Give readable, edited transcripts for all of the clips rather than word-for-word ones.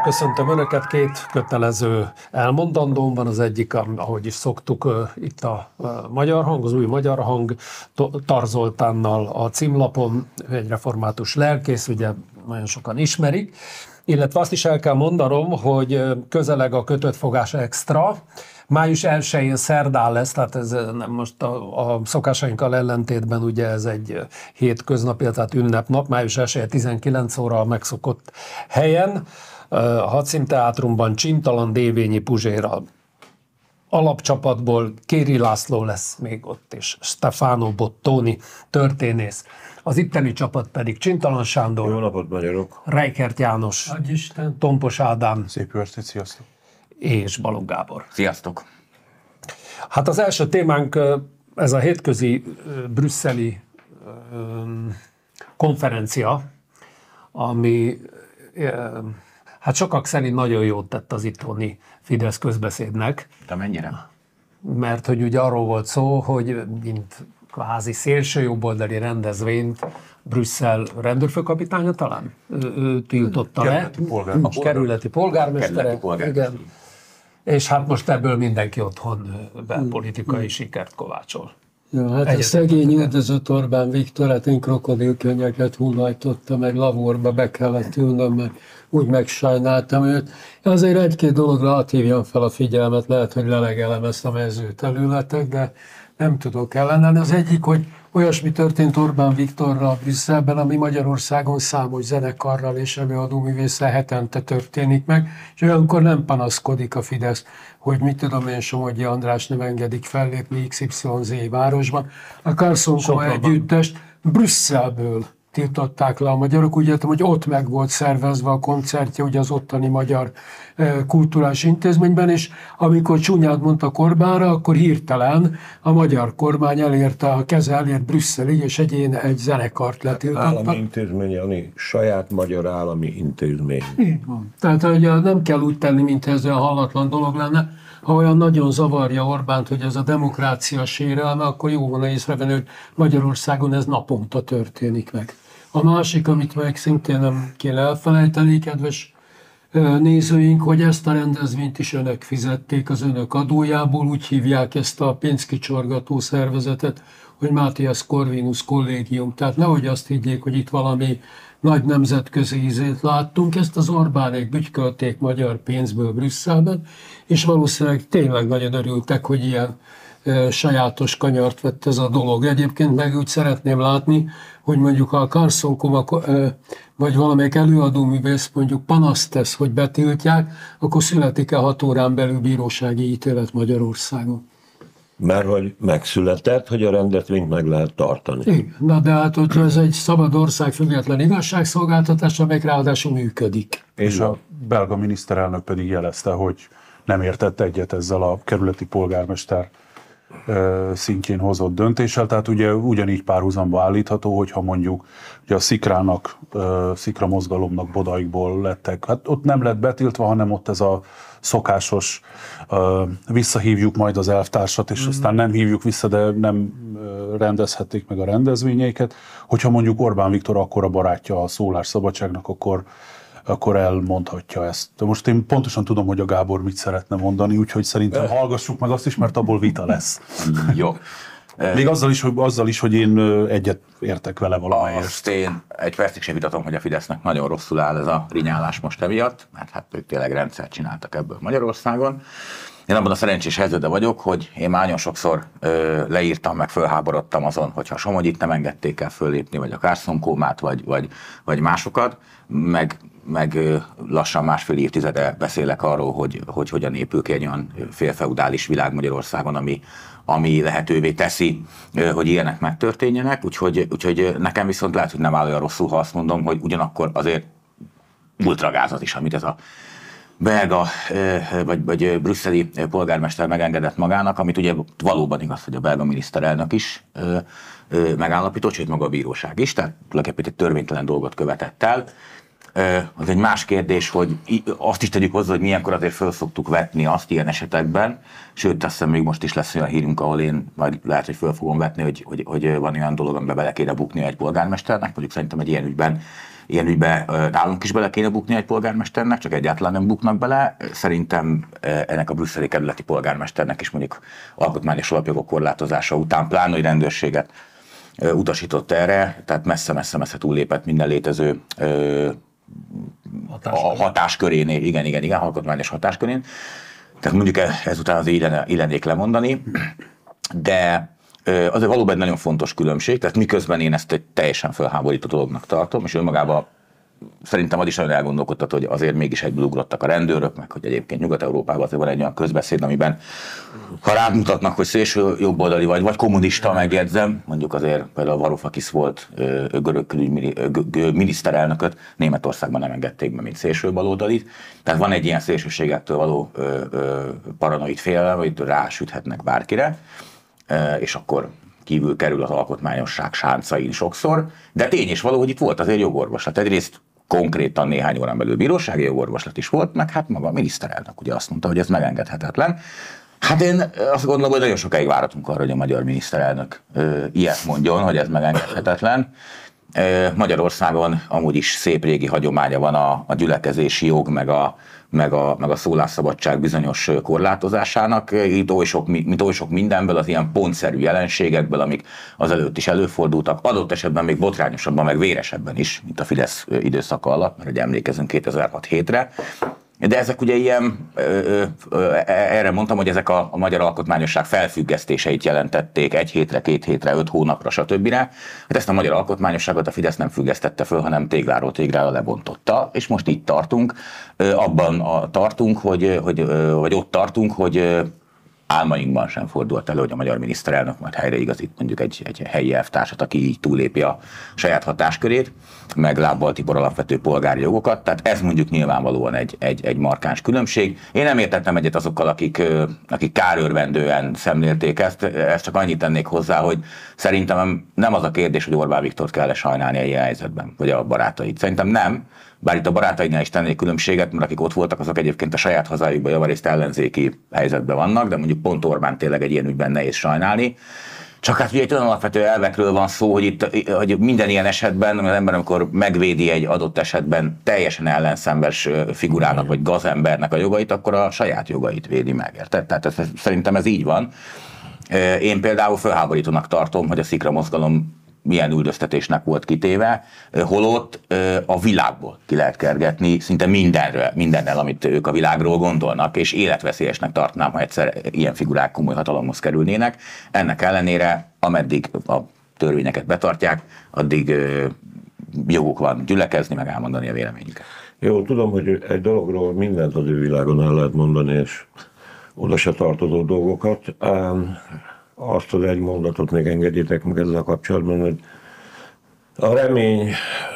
köszöntöm Önöket. Két kötelező elmondandóm van. Az egyik, ahogy is szoktuk, itt a Magyar Hang, az új Magyar Hang, Tar Zoltánnal a címlapon, egy református lelkész, ugye nagyon sokan ismerik. Illetve azt is el kell mondanom, hogy közeleg a Kötött Fogás Extra. Május 1-én szerdán lesz, tehát ez nem most a szokásainkkal ellentétben, ugye ez egy hétköznapi, tehát ünnepnap, május 1-e 19 óra a megszokott helyen. A Hadszín Teátrumban Csintalan, Dévényi Puzsér alapcsapatból, Kéri László lesz még ott, és Stefano Bottoni történész. Az itteni csapat pedig Csintalan Sándor, jó napot, magyarok! Reichert János, Tompos Ádám, szép estét, sziasztok! És Balogh Gábor. Sziasztok! Hát az első témánk ez a hétközi brüsszeli konferencia, ami hát sokak szerint nagyon jót tett az itthoni Fidesz közbeszédnek. De mennyire? Mert hogy ugye arról volt szó, hogy mint kvázi szélsőjobboldali rendezvényt Brüsszel rendőrfőkapitánya talán tiltotta le. Kerületi polgármestere. Igen. És hát most ebből mindenki otthon belpolitikai sikert kovácsol. Ja, hát a szegény üldözött Orbán Viktor, hát én krokodilkönnyeket hullajtotta, meg laborba be kellett ülnöm, meg úgy megsajnáltam őt. Azért egy-két dologra hadd hívjam fel a figyelmet, lehet, hogy lelegelem ezt a mezőterületet, de nem tudok ellenállni. Az egyik, hogy olyasmi történt Orbán Viktorral Brüsszelben, ami Magyarországon számos zenekarral és előadóművésszel hetente történik meg, és olyankor nem panaszkodik a Fidesz, hogy mit tudom én, Somogyi András nem engedik fellépni XYZ városban. A Carson együttest Brüsszelből tiltották le a magyarok, úgy értem, hogy ott meg volt szervezve a koncertje, ugye az ottani magyar kulturális intézményben, és amikor csúnyát mondtak Orbánra, akkor hirtelen a magyar kormány elérte, a keze elért Brüsszelig, és egy zenekart letiltottak. Állami intézmény, ami saját magyar állami intézmény. Így van. Tehát ugye nem kell úgy tenni, mint ez olyan hallatlan dolog lenne. Ha olyan nagyon zavarja Orbánt, hogy ez a demokrácia sérelme, akkor jó volna észrevenni, hogy Magyarországon ez naponta történik meg. A másik, amit meg szintén nem kéne elfelejteni, kedves nézőink, hogy ezt a rendezvényt is önök fizették az önök adójából, úgy hívják ezt a pénzkicsorgató szervezetet, hogy Matthias Corvinus Kollégium. Tehát nehogy azt higgyék, hogy itt valami nagy nemzetközi ízét láttunk, ezt az Orbánék bütykölték magyar pénzből Brüsszelben, és valószínűleg tényleg nagyon örültek, hogy ilyen sajátos kanyart vett ez a dolog. Egyébként meg úgy szeretném látni, hogy mondjuk ha a Carson vagy valamelyik előadóművész mondjuk panaszt tesz, hogy betiltják, akkor születik-e 6 órán belül bírósági ítélet Magyarországon? Mert hogy megszületett, hogy a rendezvényt meg lehet tartani. Igen, na de hát hogyha ez egy szabad ország független igazságszolgáltatás, amelyik ráadásul működik. És a belga miniszterelnök pedig jelezte, hogy nem értett egyet ezzel a kerületi polgármester szintjén hozott döntéssel, tehát ugye ugyanígy párhuzamba állítható, hogyha mondjuk ugye a Szikrának, Szikra mozgalomnak Bodaikból lettek, hát ott nem lett betiltva, hanem ott ez a szokásos visszahívjuk majd az elvtársat, és aztán nem hívjuk vissza, de nem rendezhették meg a rendezvényeiket. Hogyha mondjuk Orbán Viktor akkora barátja a szólásszabadságnak, akkor elmondhatja ezt. De most én pontosan tudom, hogy a Gábor mit szeretne mondani, úgyhogy szerintem hallgassuk meg azt is, mert abból vita lesz. Jó. Még azzal is, hogy én egyet értek vele valamelyest. Azt én egy percig sem vitatom, hogy a Fidesznek nagyon rosszul áll ez a rinyálás most emiatt, mert hát ők tényleg rendszert csináltak ebből Magyarországon. Én abban a szerencsés helyzetben vagyok, hogy én már nagyon sokszor leírtam, meg fölháborodtam azon, hogyha Somogyit nem engedték el föllépni, vagy a Carson Kómát, vagy másokat, meg lassan másfél évtizede beszélek arról, hogy hogyan épül ki egy olyan félfeudális világ Magyarországon, ami lehetővé teszi, hogy ilyenek megtörténjenek, úgyhogy nekem viszont lehet, hogy nem áll olyan rosszul, ha azt mondom, hogy ugyanakkor azért ultragáz az is, amit ez a belga vagy brüsszeli polgármester megengedett magának, amit ugye valóban igaz, hogy a belga miniszterelnök is megállapított, sőt maga a bíróság is, tehát tulajdonképpen egy törvénytelen dolgot követett el. Az egy más kérdés, hogy azt is tegyük hozzá, hogy milyenkor azért föl szoktuk vetni azt ilyen esetekben, sőt, azt hiszem még most is lesz olyan hírünk, ahol én majd lehet, hogy föl fogom vetni, hogy van olyan dolog, amiben bele kéne bukni egy polgármesternek, mondjuk szerintem egy ilyen ügyben ilyen ügybe nálunk is bele kéne bukni egy polgármesternek, csak egyáltalán nem buknak bele. Szerintem ennek a brüsszeli kerületi polgármesternek is mondjuk alkotmányos alapjogok korlátozása után, pláne hogy rendőrséget utasított erre, tehát messze-messze túllépett minden létező hatáskörén, igen, alkotmányos hatáskörén. Tehát mondjuk ezután azért illenék lemondani, de azért valóban egy nagyon fontos különbség, tehát miközben én ezt egy teljesen felháborító dolognak tartom, és önmagában szerintem az is nagyon elgondolkodtat, hogy azért mégis egyből ugrottak a rendőrök, meg hogy egyébként Nyugat-Európában azért van egy olyan közbeszéd, amiben ha rád mutatnak, hogy szélső jobboldali vagy kommunista, megjegyzem, mondjuk azért például Varoufakis volt görög miniszterelnököt, Németországban nem engedték be, mint szélső baloldalit. Tehát van egy ilyen szélsőségektől való paranoid félelem, hogy rásüthetnek bárkire, és akkor kívül kerül az alkotmányosság sáncain sokszor, de tény és való, hogy itt volt azért jogorvoslat. Egyrészt konkrétan néhány órán belül bírósági jogorvoslat is volt, meg hát maga a miniszterelnök ugye azt mondta, hogy ez megengedhetetlen. Hát én azt gondolom, hogy nagyon sokáig várhatunk arra, hogy a magyar miniszterelnök ilyet mondjon, hogy ez megengedhetetlen. Magyarországon amúgy is szép régi hagyománya van a gyülekezési jog, meg a szólásszabadság bizonyos korlátozásának, mint oly sok mindenből, az ilyen pontszerű jelenségekből, amik azelőtt is előfordultak, adott esetben még botrányosabban, meg véresebben is, mint a Fidesz időszaka alatt, mert ugye emlékezünk 2006-7-re. De ezek ugye ilyen, erre mondtam, hogy ezek a magyar alkotmányosság felfüggesztéseit jelentették 1 hétre, 2 hétre, 5 hónapra, stb. Hát ezt a magyar alkotmányosságot a Fidesz nem függesztette föl, hanem tégláról téglára lebontotta, és most itt tartunk, vagy ott tartunk, hogy álmainkban sem fordult elő, hogy a magyar miniszterelnök majd helyreigazít mondjuk egy helyi elvtársat, aki így túlépi a saját hatáskörét, meg Lábbal Tibor alapvető polgári jogokat. Tehát ez mondjuk nyilvánvalóan egy markáns különbség. Én nem értettem egyet azokkal, akik kárőrvendően szemlélték ezt csak annyit tennék hozzá, hogy szerintem nem az a kérdés, hogy Orbán Viktort kell-e sajnálni a ilyen helyzetben, vagy a barátait. Szerintem nem. Bár itt a barátainál is tennék különbséget, mert akik ott voltak, azok egyébként a saját hazájukban javarészt ellenzéki helyzetben vannak, de mondjuk pont Orbán tényleg egy ilyen ügyben nehéz sajnálni. Csak hát ugye egy olyan alapvető elvekről van szó, hogy minden ilyen esetben az ember, amikor megvédi egy adott esetben teljesen ellenszembes figurának vagy gazembernek a jogait, akkor a saját jogait védi meg. Érted? Tehát szerintem ez így van. Én például felháborítónak tartom, hogy a Szikra mozgalom milyen üldöztetésnek volt kitéve, holott a világból ki lehet kergetni szinte mindennel, amit ők a világról gondolnak, és életveszélyesnek tartnám, ha egyszer ilyen figurák komoly hatalomhoz kerülnének. Ennek ellenére, ameddig a törvényeket betartják, addig joguk van gyülekezni, meg elmondani a véleményüket. Jó, tudom, hogy egy dologról mindent az ő világon el lehet mondani, és oda se tartozó dolgokat. Azt az egy mondatot még engedjétek meg ezzel kapcsolatban, hogy a remény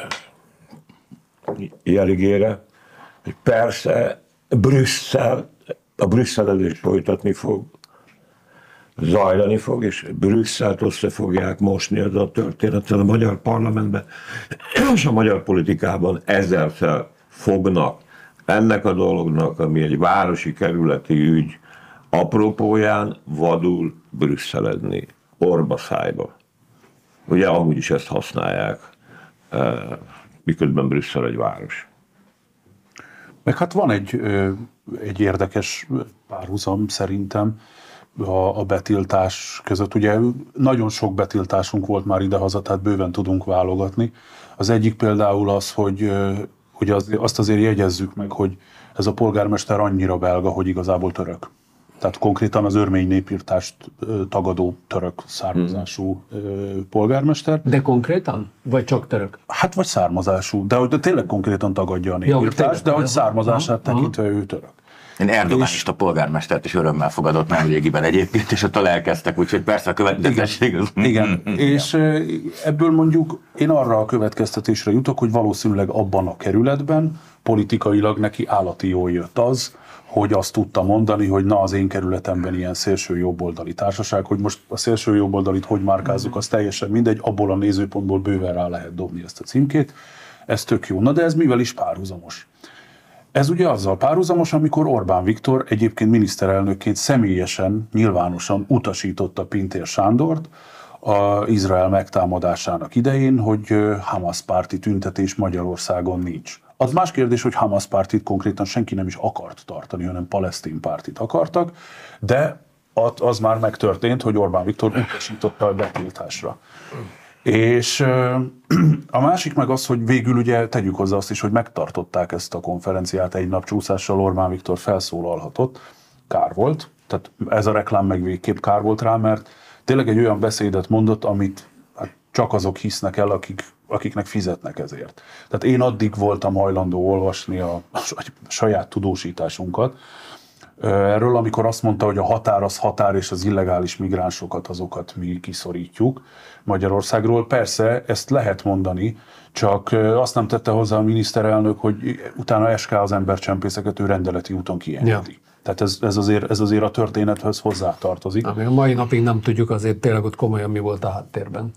jeligére, hogy persze a brüsszelezés folytatni fog, zajlani fog, és Brüsszelt össze fogják mosni ez a történettel a magyar parlamentben, és a magyar politikában ezerszer fognak ennek a dolognak, ami egy városi kerületi ügy, apropóján vadul brüsszelezni, orba szájba. Ugye amúgy is ezt használják, miközben Brüsszel egy város. Meg hát van egy érdekes párhuzam szerintem a betiltás között. Ugye nagyon sok betiltásunk volt már idehaza, tehát bőven tudunk válogatni. Az egyik például az, hogy azt azért jegyezzük meg, hogy ez a polgármester annyira belga, hogy igazából török. Tehát konkrétan az örmény népirtást tagadó török származású polgármester. De konkrétan? Vagy csak török? Hát vagy származású, de hogy tényleg konkrétan tagadja a népirtást, de hogy származását tekintve ő török. Én Erdogánista polgármestert is örömmel fogadott nem régiben egyébként, és ott elkezdtek, úgyhogy persze a következetesség az... Igen, és ebből mondjuk én arra a következtetésre jutok, hogy valószínűleg abban a kerületben politikailag neki állati jól jött az, hogy azt tudta mondani, hogy na az én kerületemben ilyen szélső jobboldali társaság, hogy most a szélső jobboldalit hogy márkázzuk, az teljesen mindegy, abból a nézőpontból bőven rá lehet dobni ezt a címkét, ez tök jó. Na de ez mivel is párhuzamos? Ez ugye azzal párhuzamos, amikor Orbán Viktor egyébként miniszterelnökként személyesen, nyilvánosan utasította Pintér Sándort az Izrael megtámadásának idején, hogy Hamas párti tüntetés Magyarországon nincs. Az más kérdés, hogy Hamas pártit konkrétan senki nem is akart tartani, hanem palesztin pártit akartak, de az már megtörtént, hogy Orbán Viktor utasította a betiltásra. És a másik meg az, hogy végül ugye tegyük hozzá azt is, hogy megtartották ezt a konferenciát egy nap csúszással, Orbán Viktor felszólalhatott. Kár volt, tehát ez a reklám meg végképp kár volt rá, mert tényleg egy olyan beszédet mondott, amit hát csak azok hisznek el, akiknek fizetnek ezért. Tehát én addig voltam hajlandó olvasni a saját tudósításunkat erről, amikor azt mondta, hogy a határ az határ, és az illegális migránsokat, azokat mi kiszorítjuk Magyarországról. Persze, ezt lehet mondani, csak azt nem tette hozzá a miniszterelnök, hogy utána SK az embercsempészeket ő rendeleti úton kiengedi. Ja. Tehát ez azért a történethez hozzátartozik. A mai napig nem tudjuk azért tényleg, hogy komolyan mi volt a háttérben.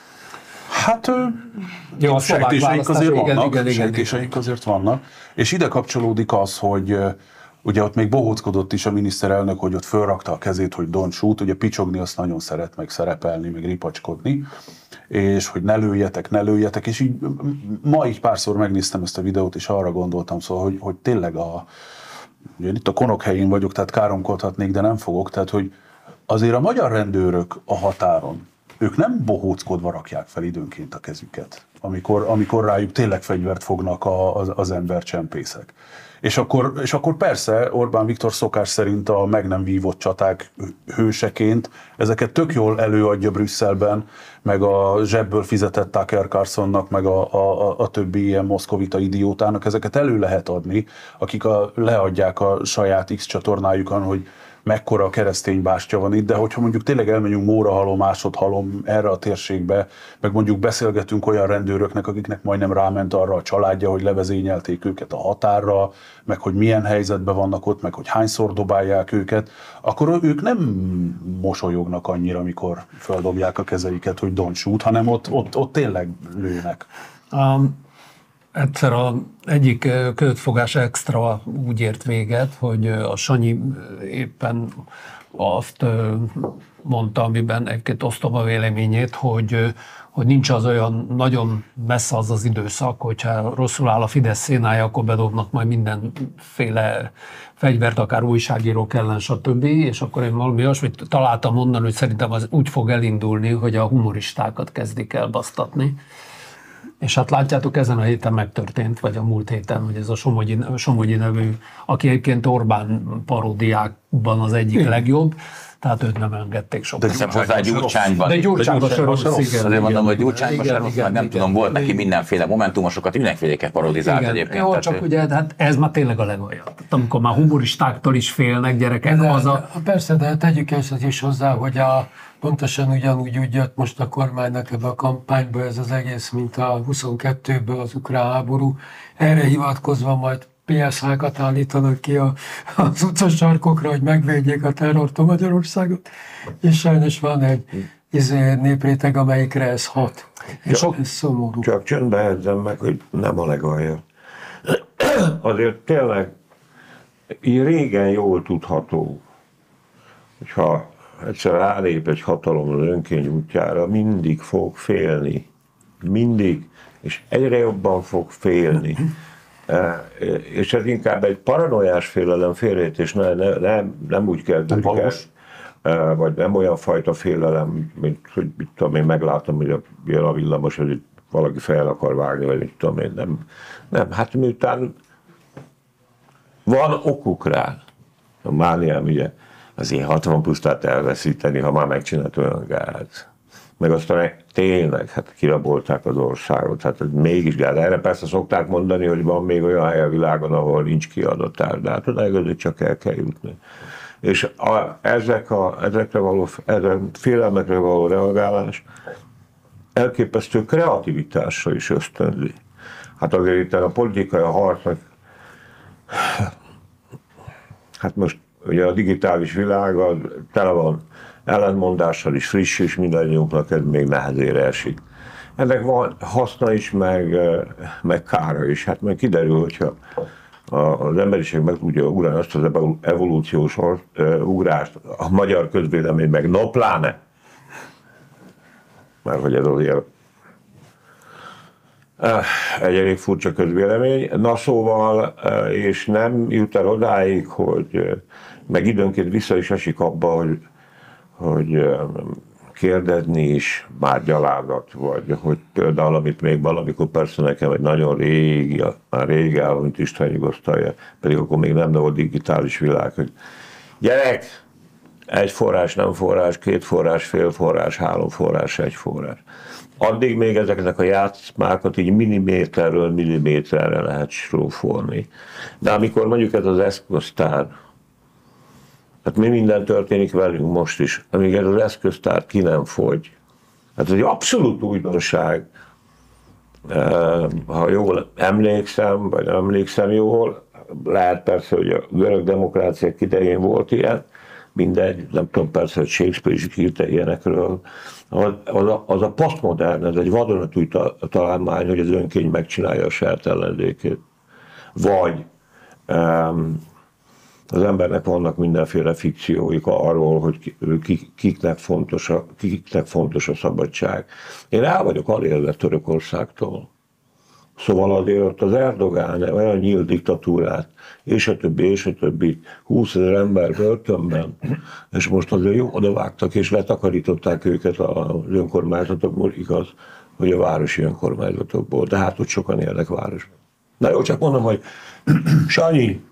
Hát jó, sejtéseink azért vannak, sejtéseink azért vannak. És ide kapcsolódik az, hogy ugye ott még bohóckodott is a miniszterelnök, hogy ott fölrakta a kezét, hogy don't shoot, ugye picsogni azt nagyon szeret, meg szerepelni, meg ripacskodni, és hogy ne lőjetek, és így ma így párszor megnéztem ezt a videót, és arra gondoltam, szóval, hogy tényleg ugye itt a konok helyén vagyok, tehát káromkodhatnék, de nem fogok, tehát hogy azért a magyar rendőrök a határon, ők nem bohóckodva rakják fel időnként a kezüket, amikor rájuk tényleg fegyvert fognak az embercsempészek. És akkor persze Orbán Viktor szokás szerint a meg nem vívott csaták hőseként ezeket tök jól előadja Brüsszelben, meg a zsebből fizetett Tucker Carlsonnak, meg a többi ilyen moszkovita idiótának, ezeket elő lehet adni, akik leadják a saját X csatornájukon, hogy mekkora keresztény bástya van itt, de hogyha mondjuk tényleg elmegyünk Mórahalom, Másodhalom erre a térségbe, meg mondjuk beszélgetünk olyan rendőröknek, akiknek majdnem ráment arra a családja, hogy levezényelték őket a határra, meg hogy milyen helyzetben vannak ott, meg hogy hányszor dobálják őket, akkor ők nem mosolyognak annyira, amikor feldobják a kezeiket, hogy don't shoot, hanem ott tényleg lőnek. Egyszer egyik kötfogás extra úgy ért véget, hogy a Sanyi éppen azt mondta, amiben egyébként osztom a véleményét, hogy nincs az olyan nagyon messze az időszak, hogyha rosszul áll a Fidesz szénája, akkor bedobnak majd mindenféle fegyvert, akár újságírók ellen, stb. És akkor én valami olyasmit találtam mondani, hogy szerintem az úgy fog elindulni, hogy a humoristákat kezdik el basztatni. És hát látjátok, ezen a héten megtörtént, vagy a múlt héten, hogy ez a Somogyi nevű, aki egyébként Orbán paródiákban az egyik legjobb, tehát őt nem engedték sokkal. Teszem hozzá Gyurcsányban. De Gyurcsányban se rossz, igen. Azért mondom, hogy Gyurcsányban se rossz, mert nem tudom, volt neki mindenféle momentumosokat, mindenféléket parodizált egyébként. Jó, csak ugye, hát ez már tényleg a legaljabb. Amikor már humoristáktól is félnek gyerekek. Persze, de tegyük ezt is hozzá, hogy pontosan ugyanúgy úgy jött most a kormánynak ebbe a kampányba ez az egész, mint a 22-ből az ukrán háború. Erre hivatkozva majd PSH-kat állítanak ki az utcasarkokra, hogy megvédjék a terrortól Magyarországot, és sajnos van egy népréteg, amelyikre ez hat. És ez szomorú. Csak csöndbe edzem meg, hogy nem a legalja. Azért tényleg így régen jól tudható, hogyha egyszer rálép egy hatalom az önkény útjára, mindig fog félni. Mindig. És egyre jobban fog félni. És ez inkább egy paranoiás félelem, félreértés, nem úgy kezdődik el, vagy nem olyan fajta félelem, mint hogy mit tudom én, meglátom, hogy jön a villamos, hogy valaki fel akar vágni, vagy mit tudom én, nem. Hát miután van okuk rá, a mániám ugye, azért 60 pusztát elveszíteni, ha már megcsinált olyan gáz. Meg aztán tényleg, hát kirabolták az országot, hát ez mégis gáz. Erre persze szokták mondani, hogy van még olyan hely a világon, ahol nincs kiadatás, de hát odáig csak el kell jutni. És ezekre való félelmekre való reagálás elképesztő kreativitásra is ösztönzi. Hát azért itt a politikai harcnak, hát most ugye a digitális világ tele van ellentmondással is, friss is, mindannyiunknak ez még nehezére esik. Ennek van haszna is, meg kára is. Hát meg kiderül, hogyha az emberiség meg tudja ugrani azt az evolúciós ugrást, a magyar közvélemény meg pláne mert hogy ez azért egy elég furcsa közvélemény. Na szóval, és nem jut el odáig, hogy meg időnként vissza is esik abba, hogy kérdezni is már gyaládat, vagy hogy például, amit még valamikor persze nekem egy nagyon régi, már régi elhunyt István nyugosztalja, pedig akkor még nem volt digitális világ, hogy gyerek, egy forrás, nem forrás, két forrás, fél forrás, három forrás, egy forrás. Addig még ezeknek a játszmákat így milliméterről milliméterre lehet srófolni. De amikor mondjuk ez az eszköztár, hát mi minden történik velünk most is, amíg ez az eszköztár ki nem fogy. Hát ez egy abszolút újdonság. Ha jól emlékszem, vagy nem emlékszem jól, lehet persze, hogy a görög demokráciák idején volt ilyen, mindegy, nem tudom persze, hogy Shakespeare is írta ilyenekről. Az a posztmodern, ez egy vadonatúj találmány, hogy az önkény megcsinálja a saját ellenzékét. Vagy az embernek vannak mindenféle fikcióik arról, hogy kiknek fontos a szabadság. Én el vagyok alélve Törökországtól. Szóval azért ott az Erdogán olyan nyílt diktatúrát, és a többi, 20 000 ember börtönben, és most azért jó odavágtak, és letakarították őket az önkormányzatokból, igaz, hogy a városi önkormányzatokból, de hát ott sokan élnek városban. Na jó, csak mondom, hogy Sanyi,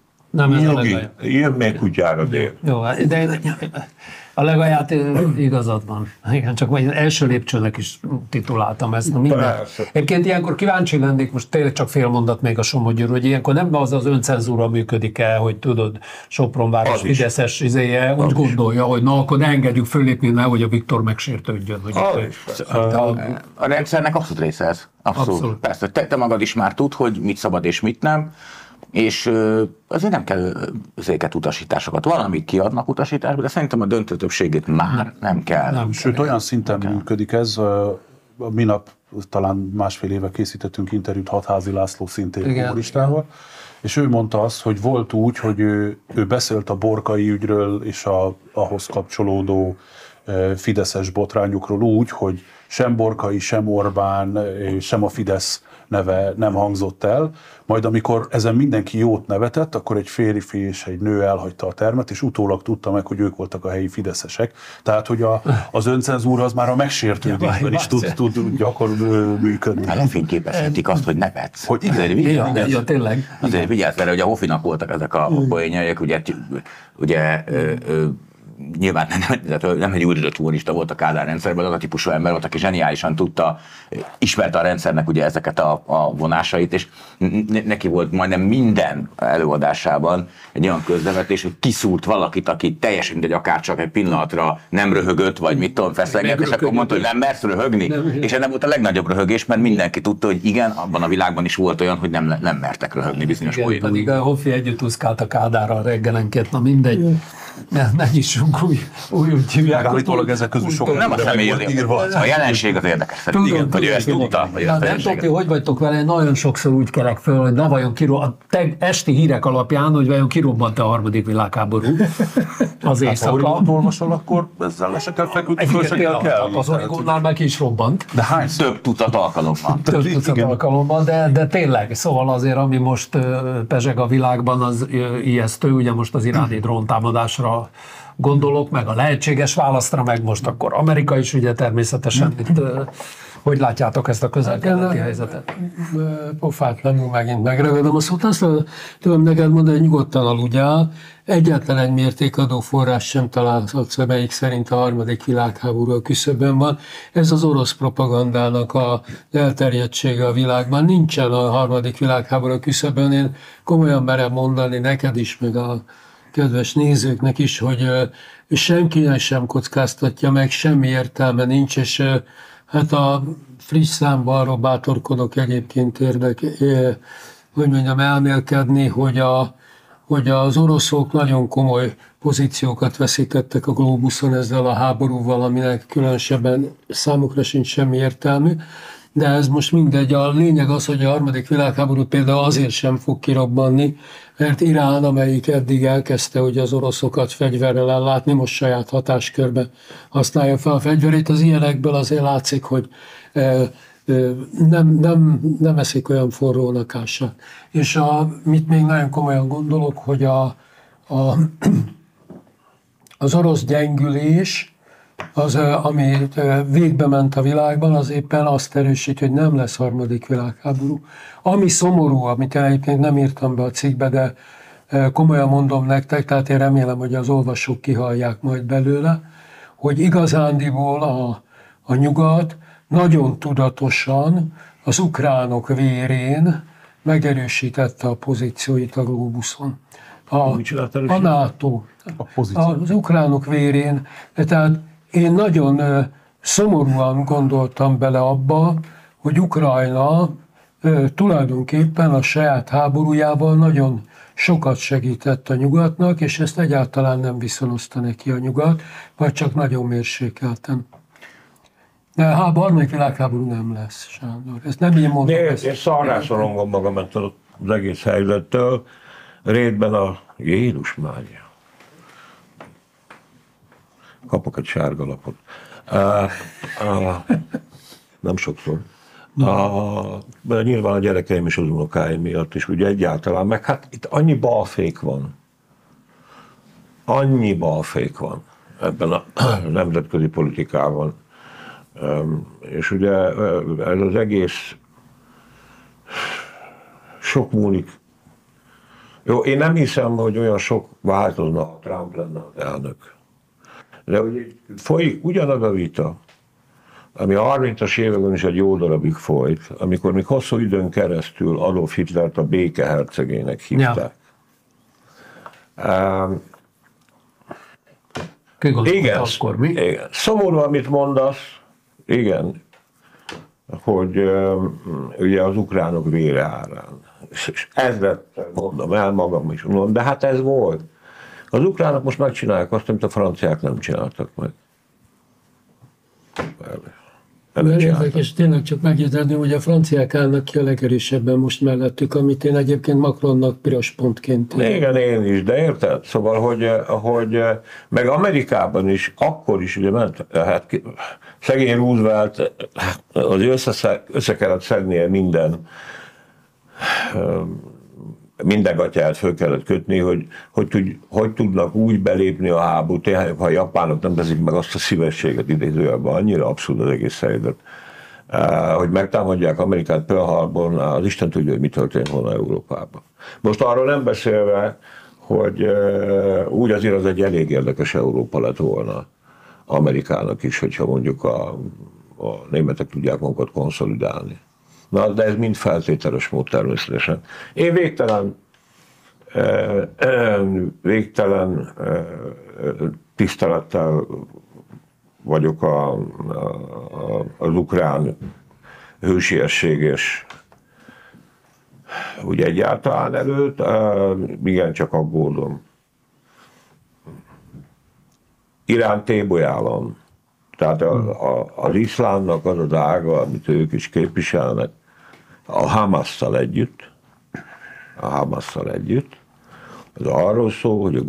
jön még kutyára dél. Jó, de a legaját igazad van. Igen, csak majd első lépcsőnek is tituláltam ezt. Egyébként ilyenkor kíváncsi lennék, most tényleg csak fél mondat még a Somogyőről, hogy ilyenkor nem az öncenzúra működik el, hogy tudod, Sopronváros fideszes izéje úgy gondolja, hogy na, akkor ne engedjük fölépni, nehogy a Viktor megsértődjön. A rendszernek abszolút része ez. Abszolút. Persze, te magad is már tud, hogy mit szabad és mit nem. És azért nem kell ezeket utasításokat. Valamit kiadnak utasításba, de szerintem a döntő többségét már nem kell. Nem, sőt, olyan szinten működik ez. Minap talán másfél éve készítettünk interjút Hatházi László szintén kommunistával, és ő mondta azt, hogy volt úgy, hogy ő beszélt a Borkai ügyről és ahhoz kapcsolódó fideszes botrányokról úgy, hogy sem Borkai, sem Orbán, sem a Fidesz neve nem hangzott el, majd amikor ezen mindenki jót nevetett, akkor egy férfi és egy nő elhagyta a termet, és utólag tudta meg, hogy ők voltak a helyi fideszesek. Tehát, hogy az öncenzúra az már a megsértődésben is tud gyakorlatilag működni. Hát lefényképezhetik azt, hogy nevetsz. Hogy igen, tényleg. Azért vigyázz vele, hogy a Hofinak voltak ezek a poénjaik, ugye nyilván nem egy újradott humanista volt a Kádár rendszerben, az a típusú ember volt, aki zseniálisan ismerte a rendszernek ugye ezeket a vonásait, és neki volt majdnem minden előadásában egy olyan köznevetés, hogy kiszúrt valakit, aki teljesen mindegy, akár csak egy pillanatra nem röhögött, vagy mit tudom, feszeget, és akkor mondta, hogy nem mersz röhögni. És ennek volt a legnagyobb röhögés, mert mindenki tudta, hogy igen, abban a világban is volt olyan, hogy nem mertek röhögni bizonyos poénok. Pedig a Hofi együtt úszkált a Kádárral reggelenként, na mindegy. Ne nyissunk úgy hívják. Állítólag ezek közül sok nem a személy írva. A jelenség az érdekes szerintem, hogy ő ezt tudta. Nem tudom, hogy vagytok vele, nagyon sokszor úgy kelek föl, hogy na vajon a esti hírek alapján, hogy vajon kirobbant a harmadik világháború az éjszaka. Ha olvasol, akkor ezzel le se kell feküdni, föl se kell. Az Origónál meg is robbant. De hány? Több tucat alkalommal. Több tucat alkalommal, de tényleg, szóval azért, ami most pezseg a világban, az ijesztő, ugye most az iráni dróntámadásra gondolok, meg a lehetséges választra, meg most akkor Amerika is ugye természetesen itt, hogy látjátok ezt a közel-keleti helyzetet? Pofátlanul megint megragadom a szót. Azt tudom neked mondani, hogy nyugodtan aludjál. Egyetlen egy mértékadó forrás sem találhatsz, amelyik szerint a harmadik világháború a küszöbön van. Ez az orosz propagandának a elterjedtsége a világban. Nincsen a harmadik világháború a küszöbön. Én komolyan merem mondani neked is, meg a kedves nézőknek is, hogy senki sem kockáztatja meg, semmi értelme nincs, és hát a friss számban arról bátorkodok egyébként elmélkedni, hogy az oroszok nagyon komoly pozíciókat veszítettek a globuszon ezzel a háborúval, aminek különösebben számukra sincs semmi értelmű. de ez most mindegy. A lényeg az, hogy a harmadik világháború például azért sem fog kirobbanni, mert Irán, amelyik eddig elkezdte ugye az oroszokat fegyverrel ellátni, most saját hatáskörbe használja fel a fegyverét, az ilyenekből azért látszik, hogy nem eszik olyan forró lakását. És mit még nagyon komolyan gondolok, hogy az orosz gyengülés, ami végbe ment a világban, az éppen azt erősít, hogy nem lesz harmadik világháború. Ami szomorú, amit egyébként nem írtam be a cikkbe, de komolyan mondom nektek, tehát én remélem, hogy az olvasók kihallják majd belőle, hogy igazándiból a nyugat nagyon tudatosan az ukránok vérén megerősítette a pozícióit a glóbuszon. A NATO, az ukránok vérén, tehát én nagyon szomorúan gondoltam bele abba, hogy Ukrajna tulajdonképpen a saját háborújával nagyon sokat segített a nyugatnak, és ezt egyáltalán nem viszonozta neki a nyugat, vagy csak nagyon mérsékelten. De harmadik világháború nem lesz, Sándor. Ezt nem így mondom. Én szarrászorongom magam ettől az egész helyzettől. Rétben Jézus Mária. Kapok egy sárga lapot. Nem sokszor. Nyilván a gyerekeim és az unokáim miatt is, ugye egyáltalán, meg hát itt annyi balfék van. Annyi balfék van ebben a nemzetközi politikában. És ugye ez az egész sok múlik. Jó, én nem hiszem, hogy olyan sok változna, ha Trump lenne az elnök. De ugye folyik ugyanaz a vita, ami a 30-as években is egy jó darabig folyt, amikor még hosszú időn keresztül Adolf Hitlert a béke hercegének hívták. Ja. Igen, akkor mi? Igen. Szomorú, amit mondasz, igen, hogy ugye az ukránok vére árán. És ezret mondom el magam is, mondom, de hát ez volt. Az ukránok most megcsinálják azt, amit a franciák nem csináltak meg. És tényleg csak megjegyezni, hogy a franciák állnak ki a legerősebben most mellettük, amit én egyébként Macronnak piros pontként. Igen, én is, de érted? Szóval, hogy meg Amerikában is, akkor is ugye ment, hát szegény Roosevelt az össze kellett szednie minden gatyát föl kellett kötni, hogy tudnak úgy belépni a háborút, ha a japánok nem teszik meg azt a szívességet idézőjelben, annyira abszurd az egész helyzet, hogy megtámadják Amerikát Pearl Harborban, az Isten tudja, hogy mi történt volna Európában. Most arról nem beszélve, hogy úgy azért az egy elég érdekes Európa lett volna Amerikának is, hogyha mondjuk a németek tudják magukat konszolidálni. Na, de ez mind feltételes mód természetesen. Én végtelen tisztelettel vagyok az ukrán hősiesség és úgy egyáltalán előtt, igen, csak aggódom. Iránt ébolyálom. Tehát az iszlámnak az az ága, amit ők is képviselnek, a Hamasszal együtt, az arról szól, hogy a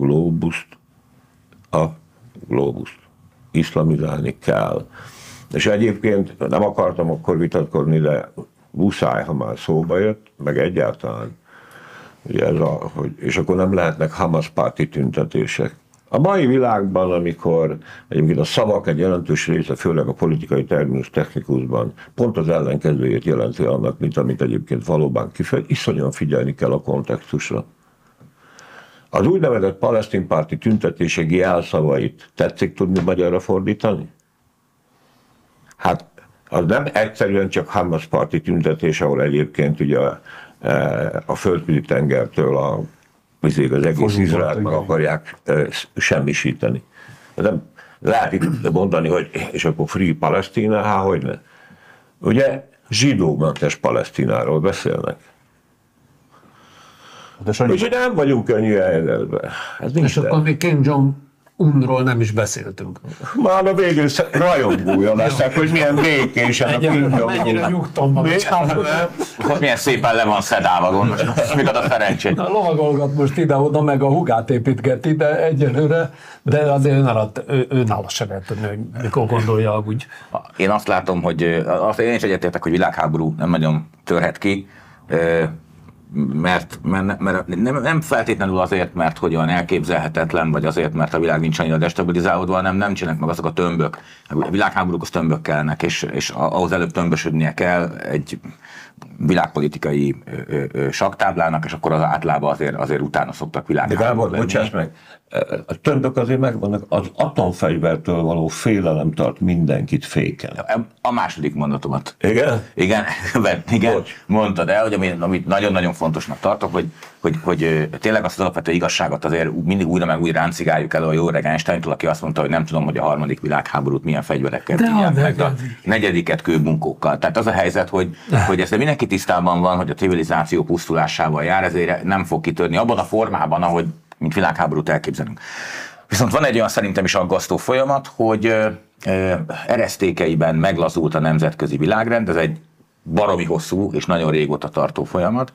glóbuszt iszlamizálni kell. És egyébként nem akartam akkor vitatkozni, de muszáj, ha már szóba jött, meg egyáltalán, ugye és akkor nem lehetnek Hamas párti tüntetések. A mai világban, amikor egyébként a szavak egy jelentős része, főleg a politikai terminus technikusban pont az ellenkezőjét jelenti annak, mint amit egyébként valóban kifejez, iszonyan figyelni kell a kontextusra. Az úgynevezett palesztin párti tüntetések jelszavait tetszik tudni magyarra fordítani? Hát az nem egyszerűen csak Hamas párti tüntetés, ahol egyébként ugye a földközi tengertől az egész Izraelt meg akarják semmisíteni. Nem lehet itt mondani, hogy és akkor Free Palestina, hogyne. Ugye zsidómentes Palesztináról beszélnek. Úgyhogy nem vagyunk könnyű helyzetben. És akkor még Kim Jong unról nem is beszéltünk. Már a végül rajongója leszek, hogy milyen békésen a Mennyire nyugton van. Milyen szépen le van szedálva, gondolom. Még ad a szerencsét. A lovagolgat most ide-oda, meg a hugát építgeti, de egyelőre, de azért ő nála se lehet tudni, hogy mikor gondolja úgy. Én azt látom, hogy én is egyetértek, hogy világháború nem nagyon törhet ki, mert nem feltétlenül azért, mert hogy olyan elképzelhetetlen, vagy azért, mert a világ nincs annyira destabilizálódva, hanem nem csinálnak meg azok a tömbök. A világháborúkhoz tömbök kellnek, és ahhoz előbb tömbösödnie kell egy világpolitikai saktáblának, és akkor az általában azért utána szoktak világháborúk lenni. De Gábor, bocsáss meg, a tömbök azért megvannak, az atomfegyvertől való félelem tart mindenkit féken. A második mondatomat. Igen? Igen, mondtad el, hogy amit nagyon-nagyon fontosnak tartok, hogy tényleg azt az alapvető igazságot azért mindig újra meg újra ráncigáljuk elő a jó öreg Einsteintól, aki azt mondta, hogy nem tudom, hogy a harmadik világháborút milyen fegyverekkel tudják meg, de a negyediket kőbunkókkal. Tehát az a helyzet, hogy ezt mindenki tisztában van, hogy a civilizáció pusztulásával jár, ezért nem fog kitörni abban a formában, ahogy mint világháborút elképzelünk. Viszont van egy olyan szerintem is aggasztó folyamat, hogy eresztékeiben meglazult a nemzetközi világrend, ez egy baromi hosszú és nagyon régóta tartó folyamat.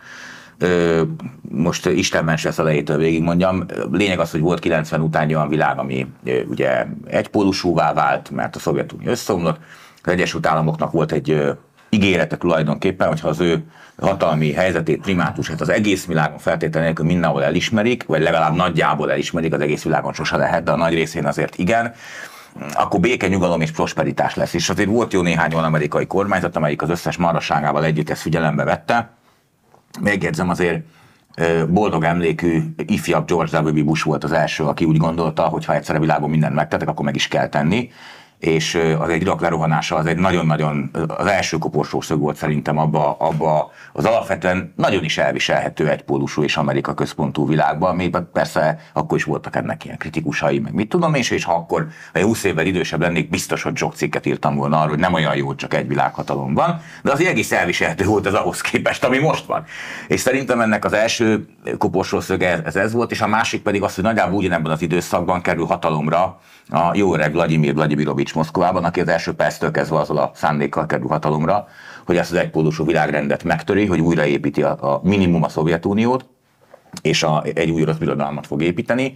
Most Istenments lesz elejétől végig mondjam, lényeg az, hogy volt 90 utáni olyan világ, ami ugye egypólusúvá vált, mert a Szovjetunió összeomlott. Az Egyesült Államoknak volt egy ígérete tulajdonképpen, hogyha az ő hatalmi helyzetét, primátusát az egész világon feltétlenül nélkül mindenhol elismerik, vagy legalább nagyjából elismerik, az egész világon sose lehet, de a nagy részén azért igen, akkor béke, nyugalom és prosperitás lesz. És azért volt jó néhány olyan amerikai kormányzat, amelyik az összes marasságával együtt ezt figyelembe vette. Megjegyzem, azért boldog emlékű, ifjabb George W. Bush volt az első, aki úgy gondolta, hogy ha egyszer a világon mindent megtettek, akkor meg is kell tenni. És az egy Irak lerohanása az egy nagyon-nagyon, az első koporsószög volt szerintem abba az alapvetően nagyon is elviselhető egypólusú és Amerika központú világban, még persze akkor is voltak ennek ilyen kritikusai, meg mit tudom én, és ha akkor 20 évvel idősebb lennék, biztos, hogy sok cikket írtam volna arról, hogy nem olyan jó, csak egy világhatalom van, de az egész elviselhető volt ez ahhoz képest, ami most van. És szerintem ennek az első koporsószöge ez volt, és a másik pedig az, hogy nagyjából ugyanebben az időszakban kerül hatalomra a jó öreg Vladimir Vladimirovics Moszkvában, aki az első perctől kezdve azzal a szándékkal kerül hatalomra, hogy ezt az egypólusú világrendet megtöri, hogy újraépíti a minimum a Szovjetuniót, és egy új orosz birodalmat fog építeni.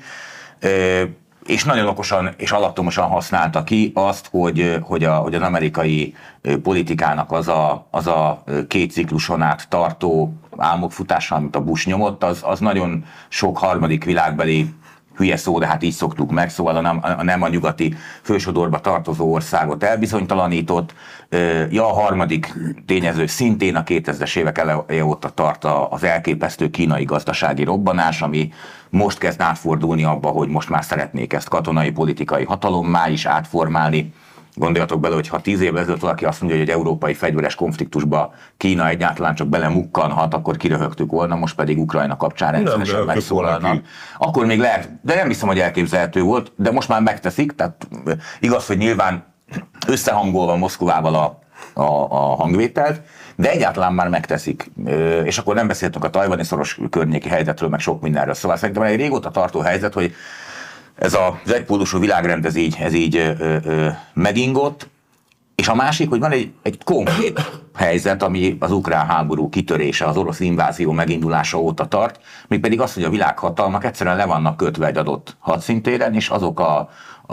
És nagyon okosan és alattomosan használta ki azt, hogy az amerikai politikának az a két cikluson át tartó álmokfutása, amit a Bush nyomott, az nagyon sok harmadik világbeli hülye szó, de hát így szoktuk meg, szóval a nem a nyugati fősodorba tartozó országot elbizonytalanított. A harmadik tényező szintén a 2000-es évek eleje óta tart az elképesztő kínai gazdasági robbanás, ami most kezd átfordulni abba, hogy most már szeretnék ezt katonai, politikai hatalommá is átformálni. Gondoljatok bele, hogy ha 10 évvel ezelőtt valaki azt mondja, hogy egy európai fegyveres konfliktusba Kína egyáltalán csak belemukkanhat, akkor kiröhögtük volna, most pedig Ukrajna kapcsán rendszeresen megszólalnak. Akkor még lehet, de nem hiszem, hogy elképzelhető volt, de most már megteszik, tehát igaz, hogy nyilván összehangolva Moszkvával a hangvételt, de egyáltalán már megteszik. És akkor nem beszéltünk a tajvani szoros környéki helyzetről, meg sok mindenről. Szóval szerintem egy régóta tartó helyzet, hogy ez az egypólusú világrend ez így megingott, és a másik, hogy van egy konkrét helyzet, ami az ukrán háború kitörése, az orosz invázió megindulása óta tart, mégpedig az, hogy a világhatalmak egyszerűen le vannak kötve egy adott hadszintéren, és azok a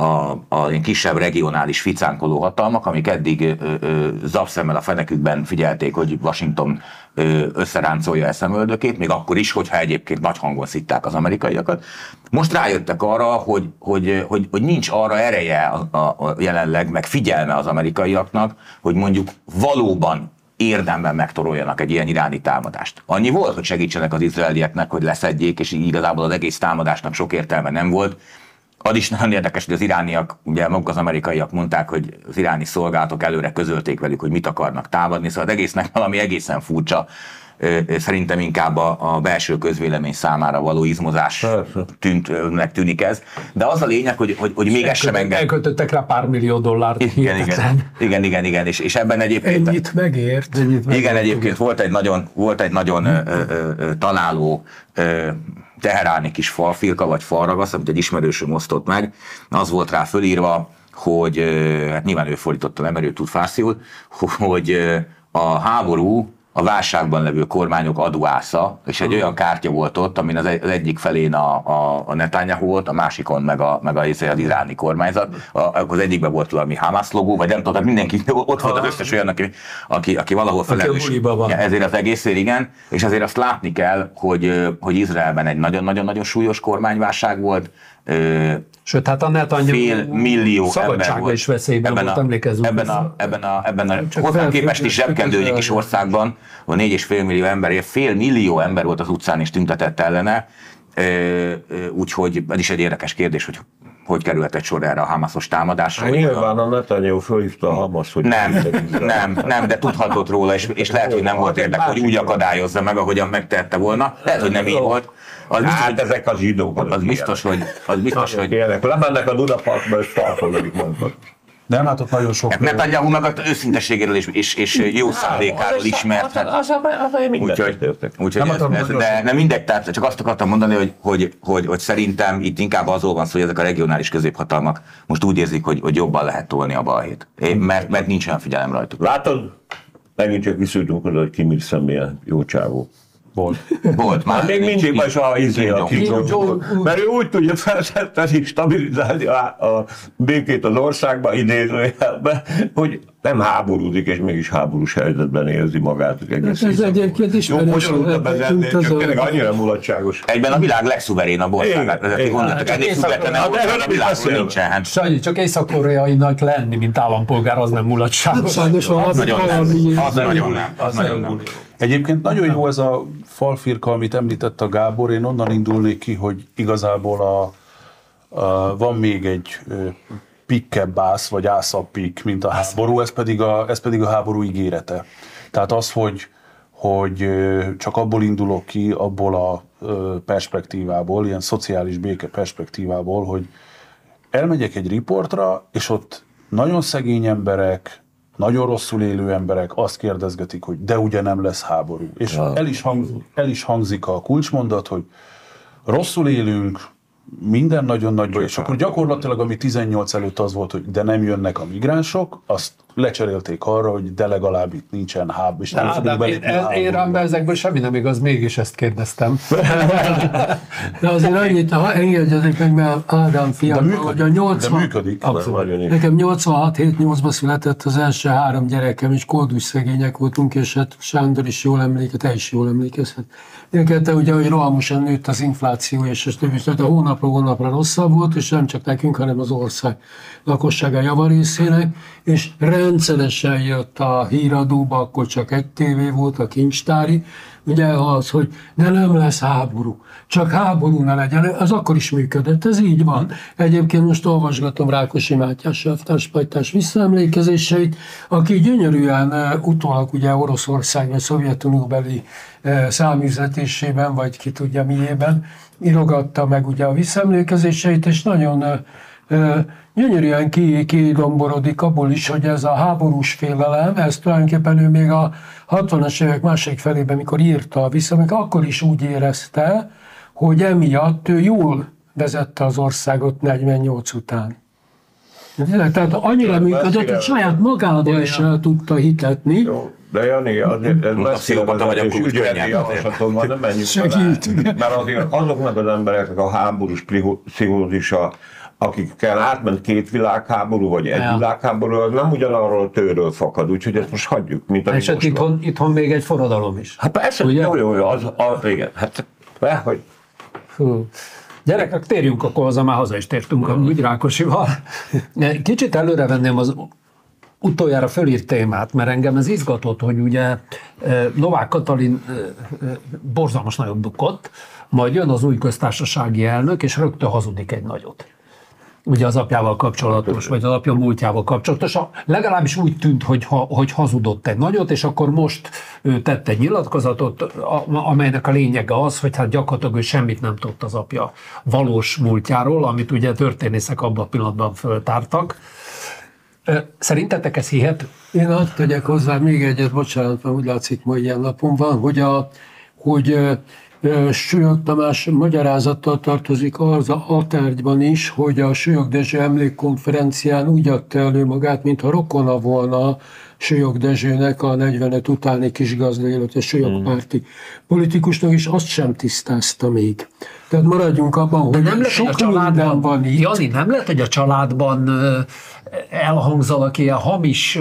kisebb regionális ficánkoló hatalmak, amik eddig zapszemmel a fenekükben figyelték, hogy Washington összeráncolja szemöldökét, még akkor is, hogyha egyébként nagy hangon szitták az amerikaiakat. Most rájöttek arra, hogy nincs arra ereje a jelenleg, meg figyelme az amerikaiaknak, hogy mondjuk valóban érdemben megtoroljanak egy ilyen iráni támadást. Annyi volt, hogy segítsenek az izraelieknek, hogy leszedjék, és igazából az egész támadásnak sok értelme nem volt. Az is nagyon érdekes, hogy az irániak, ugye maguk az amerikaiak mondták, hogy az iráni szolgálatok előre közölték velük, hogy mit akarnak támadni, szóval az egésznek valami egészen furcsa, szerintem inkább a belső közvélemény számára való izmozás tűnik ez. De az a lényeg, hogy még ez sem enged. Elköltöttek rá $pár millió. Igen, és ebben egyébként... Ennyit megért. Igen, egyébként volt egy nagyon találó teheráni kis falfirka, vagy falragasz, amit egy ismerősöm osztott meg, az volt rá fölírva, hogy, hát nyilván ő fordította, nem, mert ő tud fászul, hogy a háború a válságban levő kormányok adóásza, és egy olyan kártya volt ott, amin az egyik felén a Netanyahu volt, a másikon meg az iráni kormányzat. Az egyikben volt valami Hamas logó, vagy nem tudom, mindenki, ott volt az összes olyan, aki valahol felelős ezért az egészért, igen, és ezért azt látni kell, hogy Izraelben egy nagyon-nagyon súlyos kormányválság volt. Sőt, hát a Netanyahu $1 szabadsága is veszélyben volt, emlékezzünk. Ebben a hozzá képest is zsebkendő kis országban, ahol 4,5 millió ember, $500 millió ember volt az utcán és tüntetett ellene, úgyhogy ez is egy érdekes kérdés, hogy kerülhetett sor erre a Hamasos támadásra. Nyilván a Netanyahu fölhívta a Hamas, hogy... Nem, de tudhatott róla, és lehet, hogy nem volt érdek, hogy úgy akadályozza meg, ahogyan megtehette volna. Lehet, hogy nem így volt. Hát ezek a zsidók. Az biztos, hogy... Lemennek a Dunaparkba, és tartoznak, mondtak. Nem látott nagyon sok... Netanyahu meg az őszinteségéről és jó szándékáról ismert. De mindegy, tehát csak azt akartam mondani, hogy szerintem itt inkább azról van szó, hogy ezek a regionális középhatalmak most úgy érzik, hogy jobban lehet tolni a balhét. Mert nincs olyan figyelem rajtuk. Látod? Megint csak visszültünk oda, hogy Kim Il-sung milyen jó csávó. Volt már. Még mindig vagy a mert ő úgy tudja felszerteni, stabilizálni a békét az országba, idézőjelben, hogy nem háborúzik, és mégis háborús helyzetben érzi magát. Ez egyébként ismerős. Tényleg annyira mulatságos. Egyben a világ legszuverénabb országát vezeti, gondoltak, ennél függetlenebb ország a világon nincsen. Sanyi, csak észak-koreainak lenni, mint állampolgár, az nem mulatságos. Az nagyon nem. Egyébként nagyon jó ez a falfirka, amit említett a Gábor, én onnan indulnék ki, hogy igazából van még egy pikkebb ász, vagy ászabb pikk, mint a háború, ez pedig a háború ígérete. Tehát az, hogy csak abból indulok ki, abból a perspektívából, ilyen szociális béke perspektívából, hogy elmegyek egy riportra, és ott nagyon szegény emberek, nagyon rosszul élő emberek azt kérdezgetik, hogy de ugye nem lesz háború. És el is hangzik a kulcsmondat, hogy rosszul élünk, minden nagyon nagy baj. És akkor gyakorlatilag, ami 18 előtt az volt, hogy de nem jönnek a migránsok, azt lecserélték arra, hogy de legalább itt nincsen háború. Én rám be ezekből semmi nem igaz, mégis ezt kérdeztem. De azért annyit, ha engedjetek meg, mert Ádám fiam, hogy a 80... De működik. Abszolút. Nekem 86-7-8-ban született az első 3 gyerekem, és koldus szegények voltunk, és hát Sándor is jól emléket, te is jól emlékezhet. Mindenketten ugye, hogy rohamosan nőtt az infláció, és a hónapról hónapra rosszabb volt, és nem csak nekünk, hanem az ország lakossága javarészének, és rendszeresen jött a híradóba, akkor csak egy tévé volt, a kincstári, ugye az, hogy de nem lesz háború, csak háború ne legyen, az akkor is működött, ez így van. Egyébként most olvasgatom Rákosi Mátyás elvtárspajtás visszaemlékezéseit, aki gyönyörűen utólag ugye Oroszország vagy Szovjetunióbeli száműzetésében, vagy ki tudja miében írogatta meg ugye a visszaemlékezéseit, és nagyon gyönyörűen kidomborodik abból is, hogy ez a háborús félelem, ez tulajdonképpen ő még a 60-as évek második felében, mikor írta a visszaemlékezést, akkor is úgy érezte, hogy emiatt ő jól vezette az országot 48 után. Tehát annyira működött, hogy saját magával is el tudta hitetni. Jó, de Jani, azért ez messzire ügyeleti javaslatom van, nem menjünk mert azért azoknak az embereknek a háborús pszichózisa, akikkel átment 2 világháború, vagy egy világháború, az nem ugyanarról a tőről fakad, úgyhogy ezt most hagyjuk, mint ami most itthon még egy forradalom is. Hát persze, jó, igen, hát hogy... Gyerekek, térjünk akkor haza, már haza is tértünk amúgy Rákosival. Kicsit előre venném az utoljára fölírt témát, mert engem ez izgatott, hogy ugye Novák Katalin borzalmas nagyot bukott, majd jön az új köztársasági elnök, és rögtön hazudik egy nagyot. Ugye az apjával kapcsolatos, vagy az apja múltjával kapcsolatos. Legalábbis úgy tűnt, hogy hazudott egy nagyot, és akkor most ő tett egy nyilatkozatot, amelynek a lényege az, hogy hát gyakorlatilag ő semmit nem tudott az apja valós múltjáról, amit ugye történészek abban a pillanatban föltártak. Szerintetek ez hihető? Én azt tegyek hozzá még egyet, bocsánat, mert úgy látszik, ma ilyen napon van, hogy Súlyog Tamás magyarázattal tartozik az a tárgyban is, hogy a Súlyog Dezső emlékkonferencián úgy adta elő magát, mintha rokona volna Súlyog Dezsőnek a 45 utáni kisgazda, illetve súlyogpárti politikusnak, és azt sem tisztázta még. Tehát maradjunk abban, hogy nem lehet, sok hogy a családban van itt. Jani, nem lehet, hogy a családban elhangzanak ilyen hamis,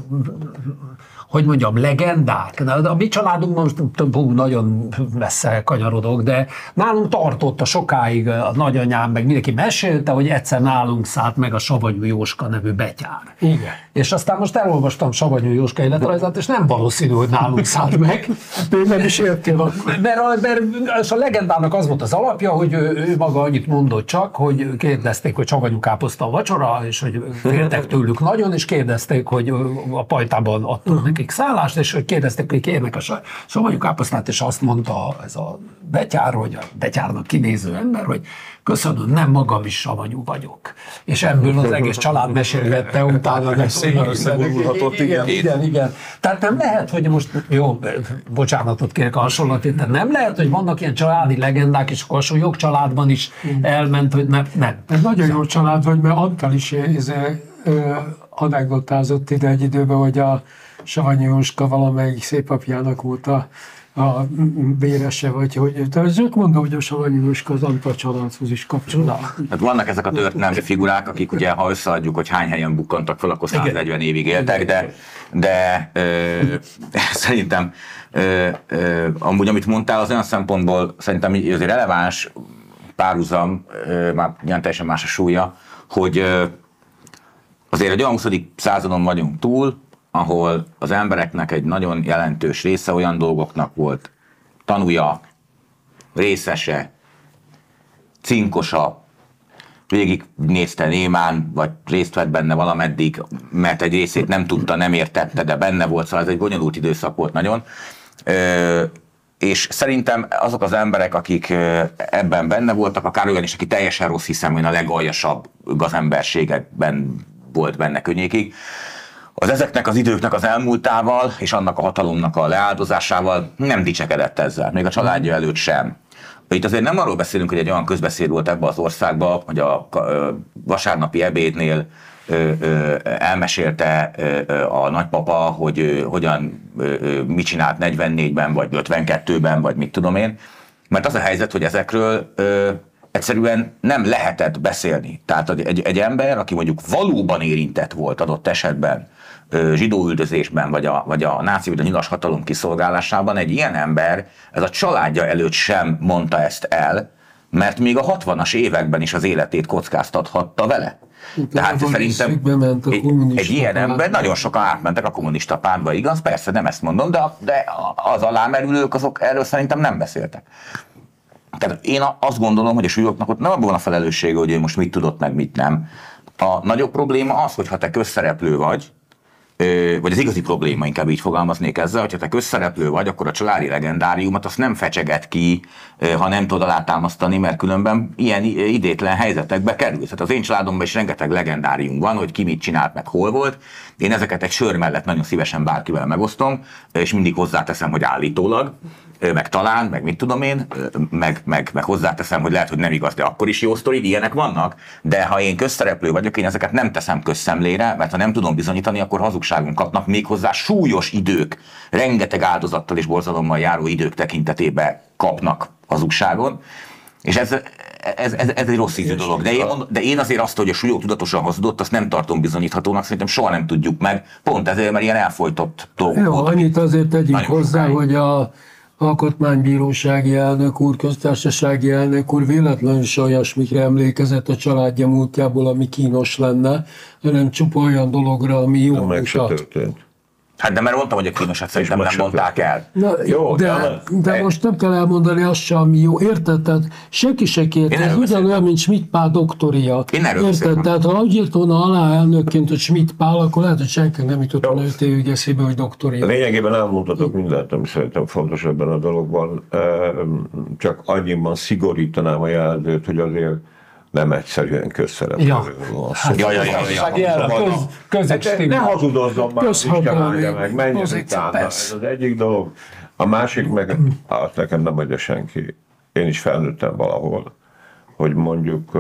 hogy mondjam, legendák. A mi családunkban most nagyon messze kanyarodok, de nálunk tartotta sokáig a nagyanyám, meg mindenki mesélte, hogy egyszer nálunk szállt meg a Savanyú Jóska nevű betyár. Igen. És aztán most elolvastam Savanyú Jóska életrajzát, és nem valószínű, hogy nálunk szállt meg. Még nem is értél akkor. Mert a legendának az volt az alapja, hogy ő maga annyit mondott csak, hogy kérdezték, hogy savanyú káposzta a vacsora, és hogy féltek tőlük nagyon, és kérdezték, hogy a pajtában adtunk nekik szállást, és hogy kérdezték, hogy kérnek a savanyú káposztát, és azt mondta ez a betyár, hogy a betyárnak kinéző ember, hogy köszönöm, nem magam is savanyú vagyok. És ebből az egész család mesélgette utána. Szépen összegurulhatott, igen. Igen. Tehát nem lehet, hogy most, jó, bocsánatot kérek a hasonlatét, de nem lehet, hogy vannak ilyen családi legendák, és akkor a jogcsaládban is elment, hogy nem. Ez nagyon jó család vagy, mert Antal is anekdotázott ide egy időben, hogy a Savanyú Jóska valamelyik szépapjának volt a vérese, vagy hogy... Tehát ők mondom, hogy a Savanyú Jóska az Antal családhoz is kapcsolódik. Hát vannak ezek a történelmi figurák, akik ugye, ha összeadjuk, hogy hány helyen bukkantak fel, akkor 140 évig éltek, de szerintem amúgy, amit mondtál, az olyan szempontból szerintem azért releváns párhuzam, már teljesen más a súlya, hogy azért egy olyan 20. századon vagyunk túl, ahol az embereknek egy nagyon jelentős része olyan dolgoknak volt tanúja, részese, cinkosa, végignézte némán, vagy részt vett benne valameddig, mert egy részét nem tudta, nem értette, de benne volt, szóval ez egy bonyolult időszak volt nagyon. És szerintem azok az emberek, akik ebben benne voltak, akár olyan is, aki teljesen rossz hiszeműen a legaljasabb gazemberségekben volt benne könnyékig, az ezeknek az időknek az elmúltával és annak a hatalomnak a leáldozásával nem dicsekedett ezzel, még a családja előtt sem. Itt azért nem arról beszélünk, hogy egy olyan közbeszéd volt ebbe az országba, hogy a vasárnapi ebédnél elmesélte a nagypapa, hogy hogyan mit csinált 44-ben, vagy 52-ben, vagy mit tudom én. Mert az a helyzet, hogy ezekről egyszerűen nem lehetett beszélni. Tehát egy ember, aki mondjuk valóban érintett volt adott esetben zsidóüldözésben, vagy a náci vagy a nyilas hatalom kiszolgálásában, egy ilyen ember, ez a családja előtt sem mondta ezt el, mert még a 60-as években is az életét kockáztathatta vele. Tehát szerintem egy ilyen ember, nagyon sokan átmentek a kommunista pártba, igaz? Persze, nem ezt mondom, de az alámerülők, azok erről szerintem nem beszéltek. Tehát én azt gondolom, hogy a súlyoknak ott nem abban van a felelőssége, hogy ő most mit tudott, meg mit nem. A nagyobb probléma az, hogy ha te közszereplő vagy az igazi probléma, inkább így fogalmaznék ezzel, hogyha te közszereplő vagy, akkor a családi legendáriumot azt nem fecseget ki, ha nem tudod alátámasztani, mert különben ilyen idétlen helyzetekbe kerülsz. Tehát az én családomban is rengeteg legendárium van, hogy ki mit csinált, meg hol volt. Én ezeket egy sör mellett nagyon szívesen bárkivel megosztom, és mindig hozzáteszem, hogy állítólag, meg talán, meg mit tudom én, meg hozzáteszem, hogy lehet, hogy nem igaz, de akkor is jó sztori, ilyenek vannak, de ha én közszereplő vagyok, én ezeket nem teszem közszemlére, mert ha nem tudom bizonyítani, akkor hazugságon kapnak, méghozzá súlyos idők, rengeteg áldozattal és borzalommal járó idők tekintetében kapnak hazugságon, és ez egy rossz ízű dolog. De én azért azt, hogy a súlyok tudatosan hazudott, azt nem tartom bizonyíthatónak, szerintem soha nem tudjuk meg, pont ezért, mert ilyen elfojtott dolgok. Jó, annyit azért tegyünk hozzá, hogy a alkotmánybírósági elnök úr, köztársasági elnök úr véletlenül se olyasmikre emlékezett a családja múltjából, ami kínos lenne, hanem csupa olyan dologra, ami jó meg se történt. Hát de mert mondtam, hogy a kínosat szerintem nem mondták el. Na, jó, de most nem kell elmondani azt sem, ami jó. Érted? Tehát senki se kérte. Ez ugyanolyan, mint Schmidt Pál doktoria. Érted? Tehát ha úgy írt volna alá elnökként, hogy Schmidt Pál, akkor lehet, hogy senki nem jutott volna 5 évig eszébe, hogy doktoria. Lényegében elmondhatok mindent, ami szerintem fontos ebben a dologban. Csak annyiban szigorítanám a jelzőt, hogy azért nem egyszerűen közszereplő. Ne hazudozzon már, Isten meg, menjen utána. Ez az egyik dolog. A másik meg, hát nekem nem adja senki. Én is felnőttem valahol, hogy mondjuk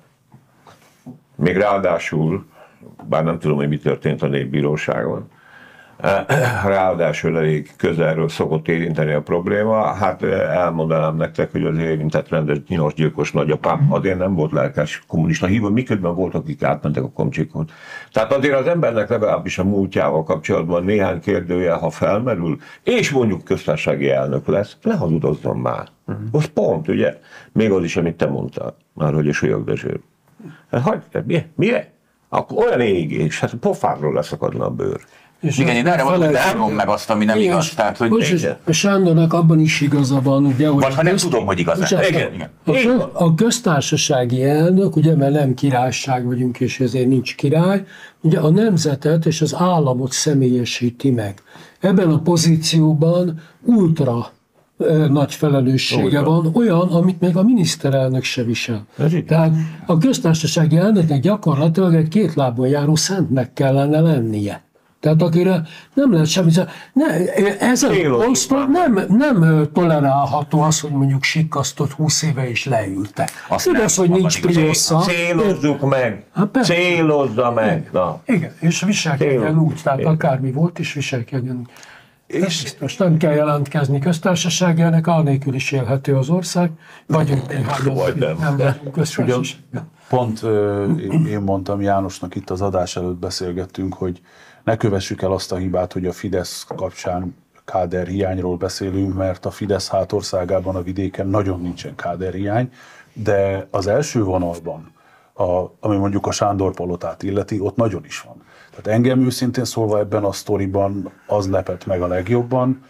még ráadásul, bár nem tudom, hogy mi történt a Népbíróságon, ráadásul elég közelről szokott érinteni a probléma. Hát elmondanám nektek, hogy az érintett rendes nyilasgyilkos nagyapám azért nem volt lelkes kommunista hívó, miközben voltak, akik átmentek a Komcsikon. Tehát azért az embernek legalábbis a múltjával kapcsolatban néhány kérdőjel, ha felmerül, és mondjuk köztársasági elnök lesz, ne hazudozzon már. Az pont, ugye? Még az is, amit te mondtál, már hogy a Súlyog Dezső. Hát milyen? Akkor olyan égés, hát pofáról leszakadna a bőr. És igen, én erre mondom, de elmondom meg azt, ami nem igaz. Tehát, hogy Sándornak abban is igaza van, ugye, hogy vagy ha nem tudom, hogy igaz. A köztársasági elnök, ugye, mert nem királyság vagyunk, és ezért nincs király, ugye a nemzetet és az államot személyesíti meg. Ebben a pozícióban ultra nagy felelőssége van, olyan, amit még a miniszterelnök se visel. Tehát a köztársasági elnöknek gyakorlatilag egy két lábon járó szentnek kellene lennie. Tehát akire nem lehet semmi. Ez a poszton nem tolerálható az, hogy mondjuk sikkasztott 20 éve is leültek. Igaz, hogy nincs priosza. Célozzuk meg! Célozza meg! Na. Igen, és viselkedjen úgy, tehát akármi volt is viselkedjen úgy. És most nem kell jelentkezni köztársasági elnök, anélkül is élhető az ország, vagyunk néhányan, nem vagyunk köztársaság. Pont én mondtam Jánosnak itt az adás előtt beszélgettünk, hogy ne kövessük el azt a hibát, hogy a Fidesz kapcsán káderhiányról beszélünk, mert a Fidesz hátországában, a vidéken nagyon nincsen káderhiány, de az első vonalban, ami mondjuk a Sándor palotát illeti, ott nagyon is van. Tehát engem őszintén szólva ebben a sztoriban az lepett meg a legjobban.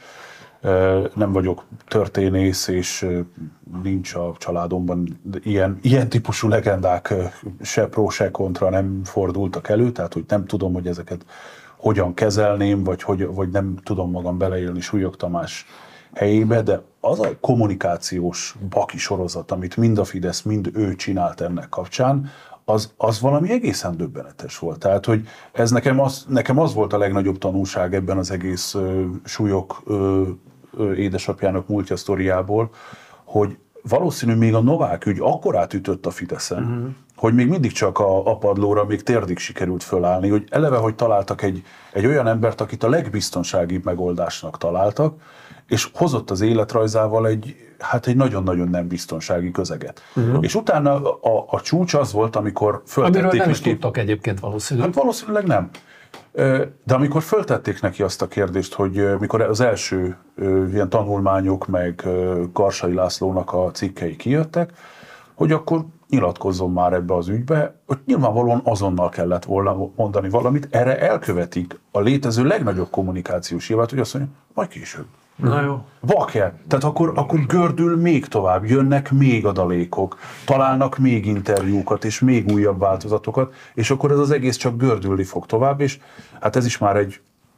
Nem vagyok történész, és nincs a családomban ilyen típusú legendák se pro, se kontra nem fordultak elő, tehát hogy nem tudom, hogy ezeket hogyan kezelném, vagy nem tudom magam beleélni Súlyog Tamás helyébe, de az a kommunikációs baki sorozat, amit mind a Fidesz, mind ő csinált ennek kapcsán, az valami egészen döbbenetes volt. Tehát, hogy ez nekem az volt a legnagyobb tanulság ebben az egész Súlyog édesapjának múltja sztoriából, hogy valószínű még a Novák ügy akkorát ütött a Fideszen, hogy még mindig csak a padlóra még térdig sikerült fölállni, hogy eleve, hogy találtak egy olyan embert, akit a legbiztonságibb megoldásnak találtak, és hozott az életrajzával egy nagyon-nagyon nem biztonsági közeget. És utána a csúcs az volt, amikor föltették amiről nem neki... is tudtak egyébként valószínűleg. Hát valószínűleg nem. De amikor föltették neki azt a kérdést, hogy mikor az első ilyen tanulmányok, meg Karsai Lászlónak a cikkei kijöttek, hogy akkor nyilatkozzon már ebbe az ügybe, hogy nyilvánvalóan azonnal kellett volna mondani valamit, erre elkövetik a létező legnagyobb kommunikációs hibát, hogy azt mondja, majd később. Na jó. Vakje. Tehát akkor gördül még tovább, jönnek még adalékok, találnak még interjúkat és még újabb változatokat, és akkor ez az egész csak gördülni fog tovább, és hát ez is már egy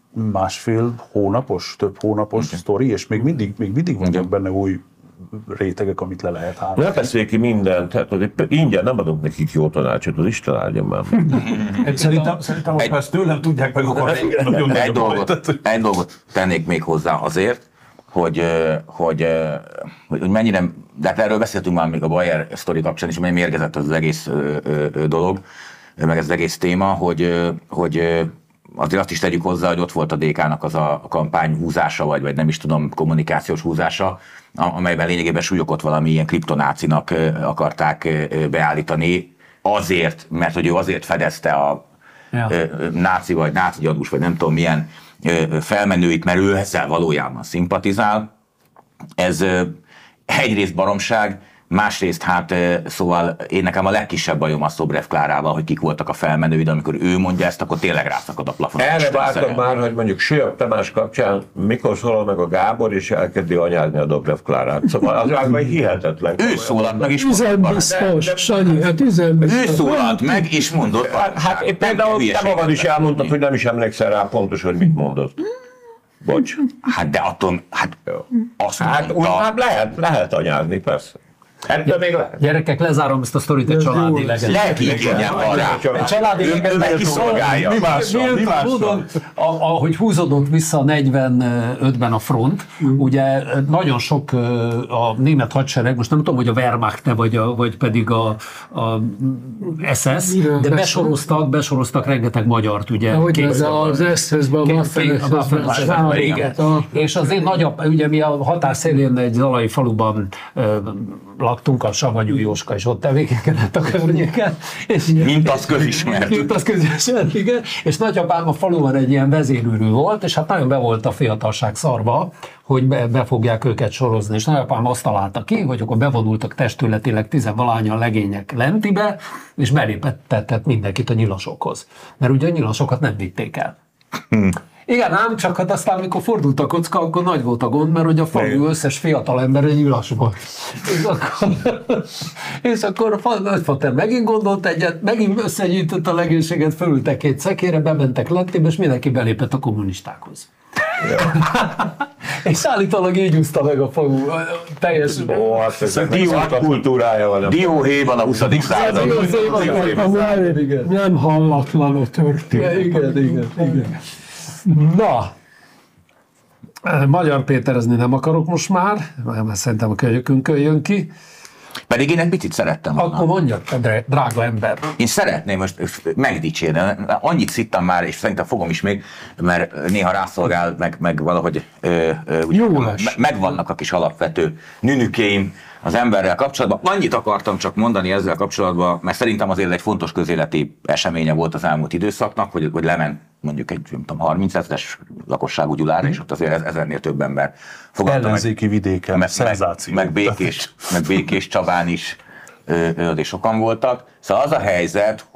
több hónapos sztori, és még mindig vannak benne új rétegek, amit le lehet állni. Ne beszélj ki mindent, tehát ingyen nem adok nekik jó tanácsot, az Isten áldja már. Szerintem most ezt tőlem tudják meg akarni. Egy dolgot tennék még hozzá azért, hogy mennyire, de hát erről beszéltünk már még a Bayer sztori kapcsán is, mennyire mérgezett az egész dolog, meg ez az egész téma, hogy azért azt is tegyük hozzá, hogy ott volt a DK-nak az a kampány húzása, vagy nem is tudom, kommunikációs húzása, amelyben lényegében Súlyokot valami ilyen kriptonácinak akarták beállítani, azért, mert hogy ő azért fedezte a náci vagy náci gyanús, vagy nem tudom milyen felmenőit, mert ő ezzel valójában szimpatizál. Ez egyrészt baromság, másrészt szóval én nekem a legkisebb bajom a Szobrev Klárával, hogy kik voltak a felmenői, de amikor ő mondja ezt, akkor tényleg rászakad a plafon. Erre vártak már, hogy mondjuk Súlyog Tamás kapcsán mikor szólal meg a Gábor, és elkezdi anyázni a Dobrev Klárát. Szóval az már hihetetlen. Ő szólalt meg, és Üzenbiztos, Sanyi, hát üzenbiztos. Ő szólalt meg, és mondott. Hát például te magad is elmondtad, hogy nem is emlékszel rá pontos, hogy mit mondott. Bocs. Hát de attól, azt mondta. Úgy már lehet anyázni, persze. Ettől még lehet. Gyerekek, lezárom ezt a sztorit egy családi legend. Lelki igényem van rá. Családi legend, Ő kiszolgálja. Mi mással? Ahogy húzódott vissza 45-ben a front, ugye nagyon sok a német hadsereg, most nem tudom, hogy a Wehrmacht-e vagy pedig a SS, de besoroztak rengeteg magyart, ugye. Ahogy ez az SS-ben és azért nagyap, ugye mi a határszélén egy zalai faluban laktunk, a Savanyú Jóska is ott tevékenykedett a környéken. Mint az közismert. Mint az közismert, igen. És nagyapám a faluban egy ilyen vezérőrű volt, és hát nagyon be volt a fiatalság szarva, hogy be fogják őket sorozni. És nagyapám azt találta ki, hogy akkor bevonultak testületileg 10-valahányan legények lentibe, és beléptetett mindenkit a nyilasokhoz. Mert ugye a nyilasokat nem vitték el. Igen, ám csak hát aztán, amikor fordult a kocka, akkor nagy volt a gond, mert hogy a falu összes fiatal ember egy nyilas volt. És akkor nagyfater megint gondolt egyet, megint összegyűjtött a legénységet, fölültek egy szekére, bementek lentibe, és mindenki belépett a kommunistákhoz. És állítólag így úszta meg a falu teljes... Ó, hát ez a kultúrája van. Dióhéjban a 20. század. Nem hallatlan a történet. Igen. Na, Magyar Péterezni nem akarok most már, mert szerintem a kölyökünkön jön ki. Pedig én egy picit szerettem volna. Akkor mondjad, te drága ember. Én szeretném most megdicsérni, annyit szittam már, és szerintem fogom is még, mert néha rászolgál, meg valahogy megvannak a kis alapvető nünükéim az emberrel kapcsolatban. Annyit akartam csak mondani ezzel kapcsolatban, mert szerintem azért egy fontos közéleti eseménye volt az elmúlt időszaknak, hogy lement mondjuk egy, nem tudom, 30 000-es lakosságú Gyulára, és ott azért 1000-nél több ember fogadta ellenzéki vidéken, szenzáció. Meg Békés Csabán is és sokan voltak. Szóval az a helyzet,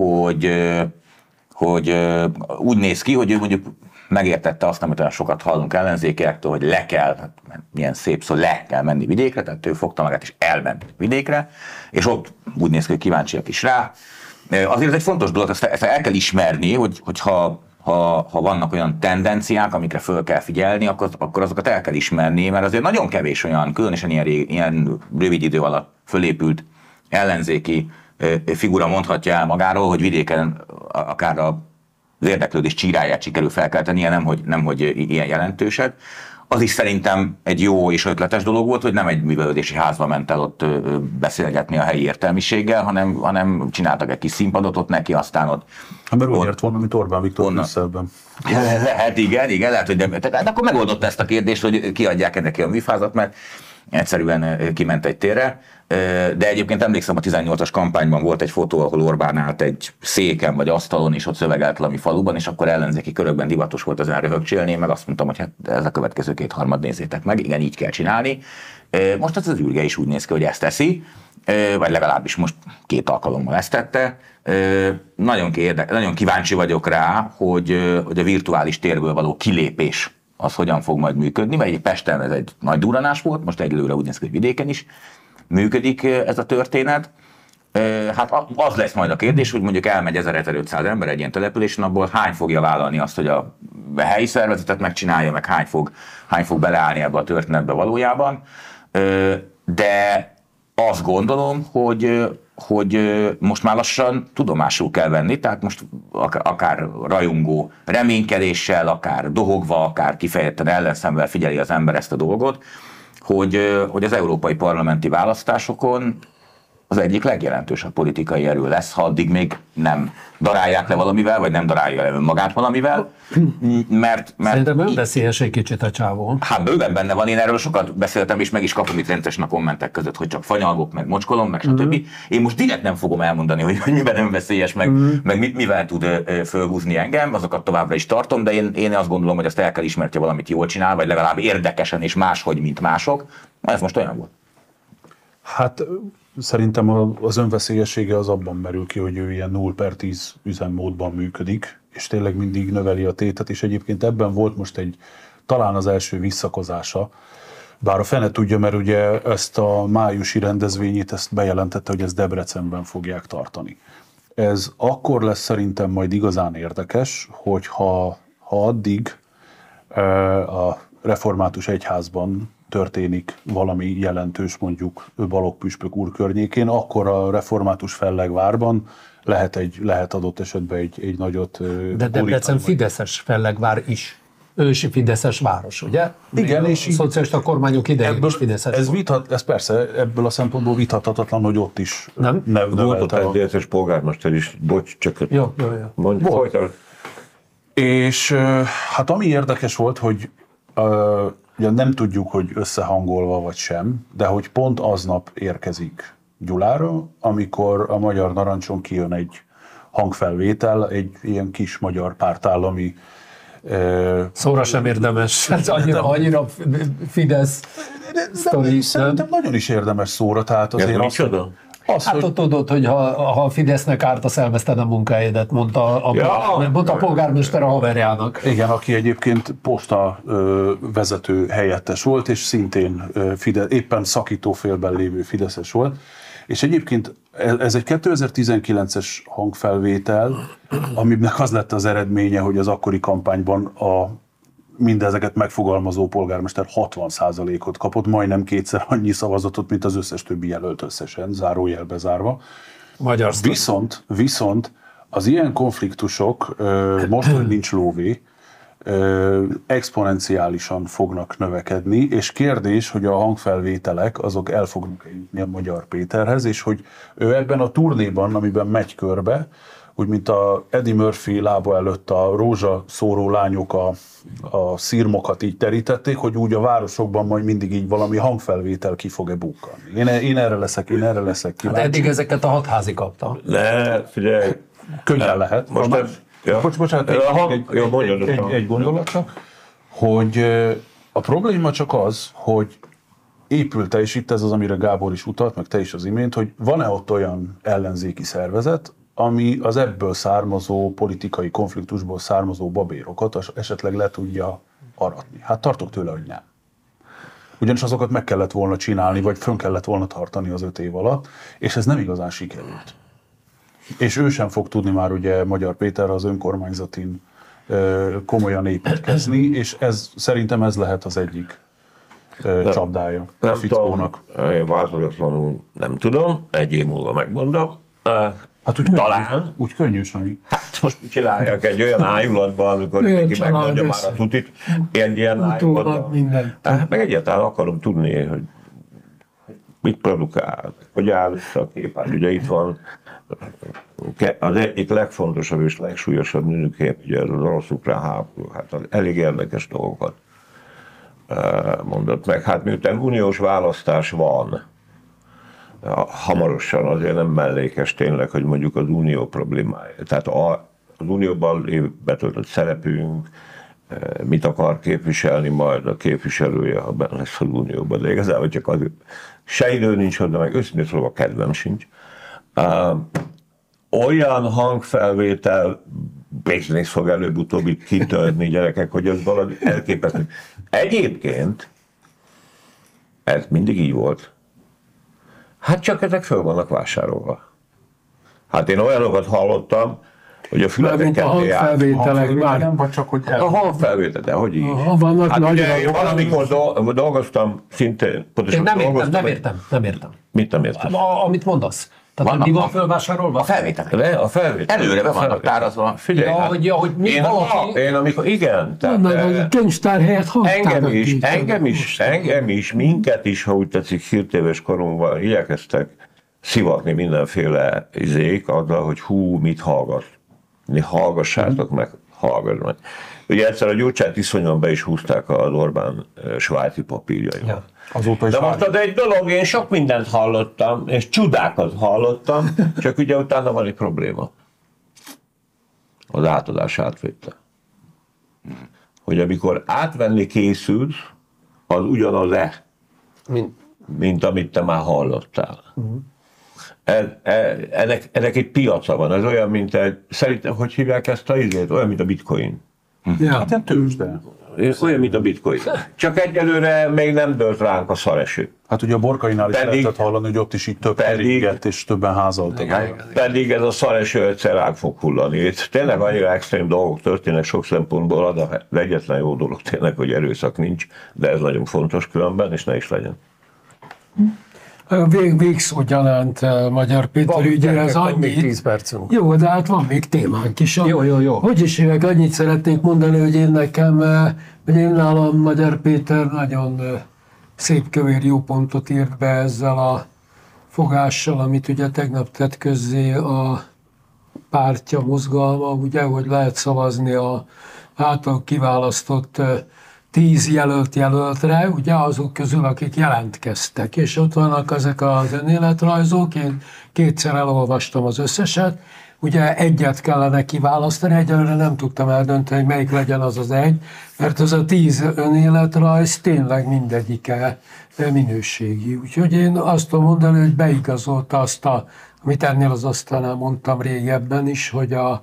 hogy úgy néz ki, hogy ő mondjuk megértette azt, amit olyan sokat hallunk ellenzékiektől, hogy le kell, milyen szép szó, le kell menni vidékre, tehát ő fogta magát és elment vidékre, és ott úgy néz ki, hogy kíváncsiak is rá. Azért ez egy fontos dolog, ezt el kell ismerni, hogy ha vannak olyan tendenciák, amikre föl kell figyelni, akkor azokat el kell ismerni, mert azért nagyon kevés olyan, különösen ilyen rövid idő alatt fölépült ellenzéki figura mondhatja el magáról, hogy vidéken akár az érdeklődés csíráját sikerül felkeltenie, nem hogy ilyen jelentőset. Az is szerintem egy jó és ötletes dolog volt, hogy nem egy művelődési házba ment el ott beszélgetni a helyi értelmiséggel, hanem csináltak egy kis színpadot ott neki, aztán ott... Mert úgy ért volna, mint Orbán Viktor Brüsszelben. Lehet, igen, lehet, hogy de akkor megoldotta ezt a kérdést, hogy kiadják neki a műfázat, mert egyszerűen kiment egy térre. De egyébként emlékszem, a 18-as kampányban volt egy fotó, ahol Orbán állt egy széken vagy asztalon, és ott szövegelt valami faluban, és akkor ellenzéki körökben divatos volt ezen röhögcsélni, meg azt mondtam, hogy hát ez a következő 2/3 nézzétek meg, igen, így kell csinálni. Most az Ürge is úgy néz ki, hogy ezt teszi, vagy legalábbis most 2 alkalommal ezt tette. Nagyon kíváncsi vagyok rá, hogy a virtuális térből való kilépés az hogyan fog majd működni, mert egy Pesten ez egy nagy durranás volt, most egyelőre úgy néz ki, hogy vidéken is működik ez a történet. Hát az lesz majd a kérdés, hogy mondjuk elmegy 1500 ember egy ilyen településen, abból hány fogja vállalni azt, hogy a helyi szervezetet megcsinálja, meg hány fog beleállni ebbe a történetbe valójában. De azt gondolom, hogy most már lassan tudomásul kell venni, tehát most akár rajongó reménykedéssel, akár dohogva, akár kifejezetten ellenszemvel figyeli az ember ezt a dolgot, hogy az európai parlamenti választásokon az egyik legjelentősebb politikai erő lesz, ha addig még nem darálják le valamivel, vagy nem darálja le önmagát valamivel, mert szerintem önveszélyes egy kicsit a csávó. Hát bőven benne van, én erről sokat beszéltem, és meg is kapom itt rendszeresen a kommentek között, hogy csak fanyalgok, meg mocskolom, meg stb. Én most direkt nem fogom elmondani, hogy miben önveszélyes, meg mivel tud fölhúzni engem, azokat továbbra is tartom, de én azt gondolom, hogy azt el kell ismertje, valamit jól csinál, vagy legalább érdekesen és máshogy, mint mások. Ez most olyan volt. Hát szerintem az önveszélyessége az abban merül ki, hogy ő ilyen 0/10 üzemmódban működik, és tényleg mindig növeli a tétet, és egyébként ebben volt most talán az első visszakozása, bár a fene tudja, mert ugye ezt a májusi rendezvényét ezt bejelentette, hogy ezt Debrecenben fogják tartani. Ez akkor lesz szerintem majd igazán érdekes, hogyha addig a református egyházban történik valami jelentős, mondjuk Balogh püspök úr környékén, akkor a református Fellegvárban lehet adott esetben egy nagyot... De Debrecen fideszes Fellegvár is. Ősi fideszes város, ugye? Igen, és a szocialista kormányok idején is fideszes ez persze, ebből a szempontból vitathatatlan, hogy ott is Volt ott egy DSZ-es polgármester is, bocs, csak Jó. mondjuk folytasd. És hát ami érdekes volt, hogy ugye nem tudjuk, hogy összehangolva vagy sem, de hogy pont aznap érkezik Gyulára, amikor a Magyar Narancson kijön egy hangfelvétel, egy ilyen kis magyar pártállami szóra sem érdemes. Ez annyira Fidesz sztori. Szerintem nagyon is érdemes szóra, tehát azért micsoda? Hát ott tudod, hogy ha a Fidesznek ártasz, elveszted a munkahelyedet, mondta a polgármester a haverjának. Igen, aki egyébként posta vezető helyettes volt, és szintén éppen szakítófélben lévő fideszes volt. És egyébként ez egy 2019-es hangfelvétel, aminek az lett az eredménye, hogy az akkori kampányban mindezeket megfogalmazó polgármester 60%-ot kapott, majdnem kétszer annyi szavazatot, mint az összes többi jelölt összesen, zárójelbe zárva. Magyar Viszont az ilyen konfliktusok, most, hogy nincs lóvé, exponenciálisan fognak növekedni, és kérdés, hogy a hangfelvételek azok el fognak jutni a Magyar Péterhez, és hogy ő ebben a turnéban, amiben megy körbe, úgy mint a Eddie Murphy lába előtt a rózsaszóró lányok a szirmokat így terítették, hogy úgy a városokban majd mindig így valami hangfelvétel ki fog-e bukkanni. Én erre leszek kíváncsi. Hát eddig ezeket a hatházi kapta. Ne, figyelj. Könnyen lehet. Bocsánat, egy gondolat csak, hogy a probléma csak az, hogy épült-e, és itt ez az, amire Gábor is utalt, meg te is az imént, hogy van-e ott olyan ellenzéki szervezet, ami az ebből származó politikai konfliktusból származó babérokat esetleg le tudja aratni. Hát tartok tőle, hogy nem. Ugyanis azokat meg kellett volna csinálni, vagy fönn kellett volna tartani az 5 év alatt, és ez nem igazán sikerült. És ő sem fog tudni már ugye Magyar Péter az önkormányzatin komolyan építkezni, és szerintem ez lehet az egyik csapdája a fickónak. Én változatlanul nem tudom, egy év múlva megmondom. Hát úgy könnyű, Sanyi. Hát most csinálják egy olyan ájulatban, amikor ki megmondja már a tutit, ilyen ájulatban. Meg egyáltalán akarom tudni, hogy mit produkál, hogy áll a kép. Hát ugye itt van az egyik legfontosabb és legsúlyosabb nőkép, ugye az orosz-ukrán háború, hát elég érdekes dolgokat mondott meg. Hát miután uniós választás van, hamarosan azért nem mellékes tényleg, hogy mondjuk az unió problémája. Tehát az unióban betöltött szerepünk, mit akar képviselni majd a képviselője, ha benne lesz az unióban, de igazából csak az se idő nincs hozzá, meg őszintén szóval kedvem sincs. Olyan hangfelvétel business fog előbb-utóbb itt kitörni, gyerekek, hogy az valami elképesztő. Egyébként ez mindig így volt. Hát csak ezek föl vannak vásárolva. Hát én olyanokat hallottam, hogy a fületeken a hangfelvételek már. Nem, vagy csak, hogy a hangfelvétel, de hogy így? Vannak hát ugye én valamikor dolgoztam szintén. Én nem értem. Mit nem értem? Amit mondasz. Tehát mi van fölvásárolva? A felvételek. A felvétel. Előre be vannak tárazva. Figyelj, hogy mi valaki... Én amikor, igen. A könyvtár helyett hangtárnak engem is, minket is, ha úgy tetszik, hírtévés korunkban igyekeztek szivatni mindenféle izék azzal, hogy mit hallgat. Hallgassátok meg, hallgass meg. Ugye egyszer a Gyurcsányt iszonyúan be is húzták az Orbán svájci papírjaival. Ja. De most az egy dolog, én sok mindent hallottam, és csodákat hallottam, csak ugye utána van egy probléma. Az átadás átvétel. Hogy amikor átvenni készülsz, az ugyanaz-e, mint amit te már hallottál. Ennek egy piaca van, ez olyan, mint szerintem, hogy hívják ezt a izét? Olyan, mint a bitcoin. Ja. Hát ilyen tőzsde. olyan, mint a bitcoin. Csak egyelőre még nem dölt ránk a szareső. Hát ugye a Borkainál is lehetett hallani, hogy ott is így több keringett, és többen házaltak. Pedig ez a szareső egyszer ránk fog hullani. Itt tényleg annyira extrém dolgok történnek sok szempontból, az egyetlen jó dolog tényleg, hogy erőszak nincs, de ez nagyon fontos különben, és ne is legyen. Végszó gyanánt Magyar Péter ügyére az Van még annyi. 10 percünk. Jó, de hát van még témánk is. Jó. Hogy is hívják, annyit szeretnék mondani, hogy én nálam Magyar Péter nagyon szép kövér jó pontot írt be ezzel a fogással, amit ugye tegnap tett közzé a pártja, mozgalma, ugye, hogy lehet szavazni a által kiválasztott 10 jelöltre, ugye azok közül, akik jelentkeztek, és ott vannak ezek az önéletrajzok, én kétszer elolvastam az összeset, ugye egyet kellene kiválasztani, egyelőre nem tudtam eldönteni, hogy melyik legyen az az egy, mert az a 10 önéletrajz tényleg mindegyike minőségi. Úgyhogy én azt tudom mondani, hogy beigazolta azt, amit ennél az asztalnál mondtam régebben is, hogy a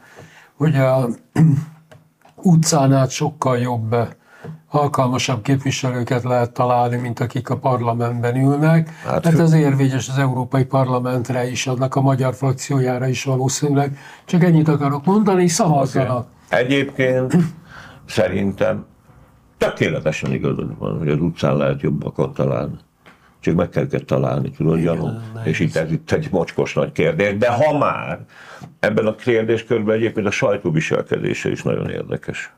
utcán át sokkal jobb, alkalmasabb képviselőket lehet találni, mint akik a parlamentben ülnek. Hát ez érvényes az Európai Parlamentre is, annak a magyar frakciójára is valószínűleg. Csak ennyit akarok mondani, szavazzanak. Okay. Egyébként szerintem tökéletesen igazad van, hogy az utcán lehet jobbakat találni. Csak meg kell őket találni, tudod, Janó? És itt ez itt egy mocskos nagy kérdés. De ha már ebben a kérdéskörben egyébként a sajtó viselkedése is nagyon érdekes.